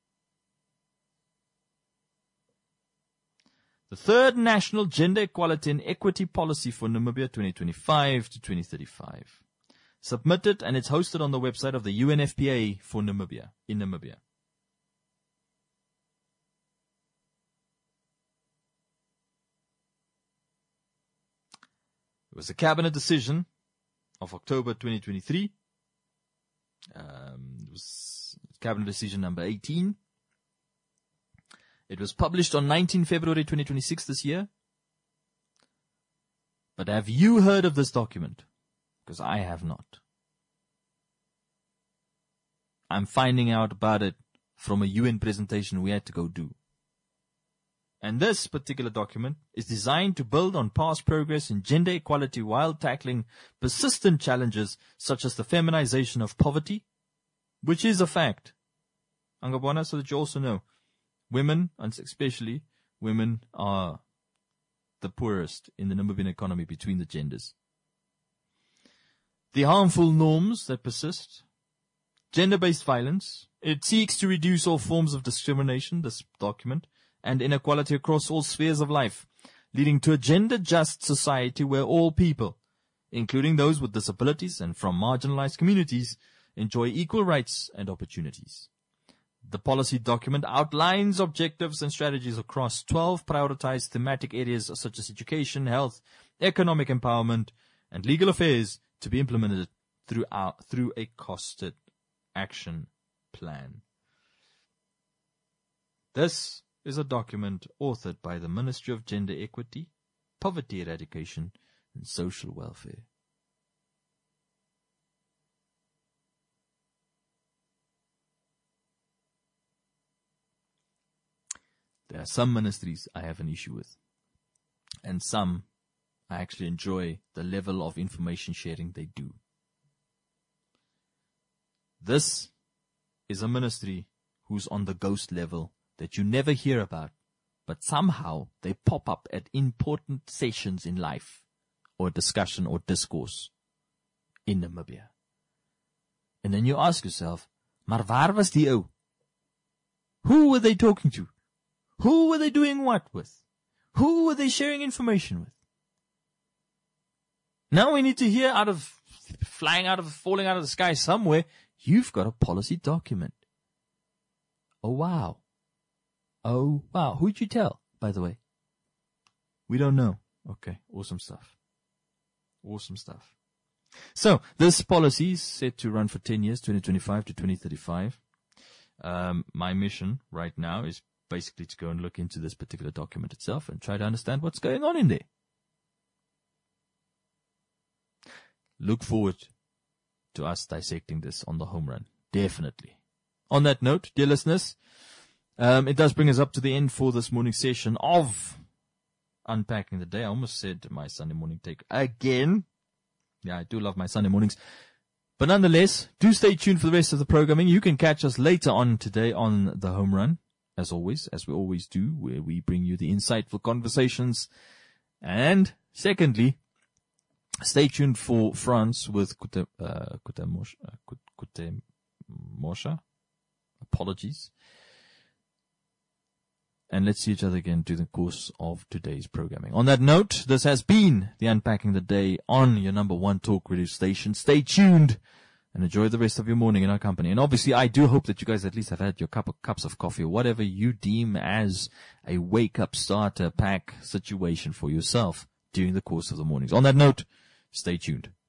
The third National Gender Equality and Equity Policy for Namibia 2025 to 2035. Submitted, and it's hosted on the website of the UNFPA for Namibia, in Namibia. It was a cabinet decision of October 2023. It was cabinet decision number 18. It was published on 19 February 2026 this year. But have you heard of this document? Because I have not. I'm finding out about it from a UN presentation we had to go do. And this particular document is designed to build on past progress in gender equality while tackling persistent challenges such as the feminization of poverty, which is a fact. Angabwana, so that you also know, women, and especially women, are the poorest in the Namibian economy between the genders. The harmful norms that persist, gender-based violence, it seeks to reduce all forms of discrimination, this document, and inequality across all spheres of life, leading to a gender-just society where all people, including those with disabilities and from marginalized communities, enjoy equal rights and opportunities. The policy document outlines objectives and strategies across 12 prioritized thematic areas such as education, health, economic empowerment, and legal affairs to be implemented through a costed action plan. This is a document authored by the Ministry of Gender Equity, Poverty Eradication, and Social Welfare. There are some ministries I have an issue with, and some I actually enjoy the level of information sharing they do. This is a ministry who's on the ghost level that you never hear about, but somehow they pop up at important sessions in life, or discussion or discourse in Namibia. And then you ask yourself, maar waar was die ou? Who were they talking to? Who were they doing what with? Who were they sharing information with? Now we need to hear falling out of the sky somewhere, you've got a policy document. Oh wow. Oh wow. Who'd you tell, by the way? We don't know. Okay. Awesome stuff. Awesome stuff. So, this policy is set to run for 10 years, 2025 to 2035. My mission right now is basically to go and look into this particular document itself and try to understand what's going on in there. Look forward to us dissecting this on the home run. Definitely. On that note, dear listeners, it does bring us up to the end for this morning's session of unpacking the day. I almost said my Sunday morning take again. Yeah, I do love my Sunday mornings. But nonetheless, do stay tuned for the rest of the programming. You can catch us later on today on The Home Run, as always, as we always do, where we bring you the insightful conversations. And secondly, stay tuned for France with Kutemosha. Apologies. And let's see each other again during the course of today's programming. On that note, this has been the Unpacking the Day on your number one talk radio station. Stay tuned and enjoy the rest of your morning in our company. And obviously, I do hope that you guys at least have had your cups of coffee or whatever you deem as a wake-up starter pack situation for yourself during the course of the mornings. On that note, stay tuned.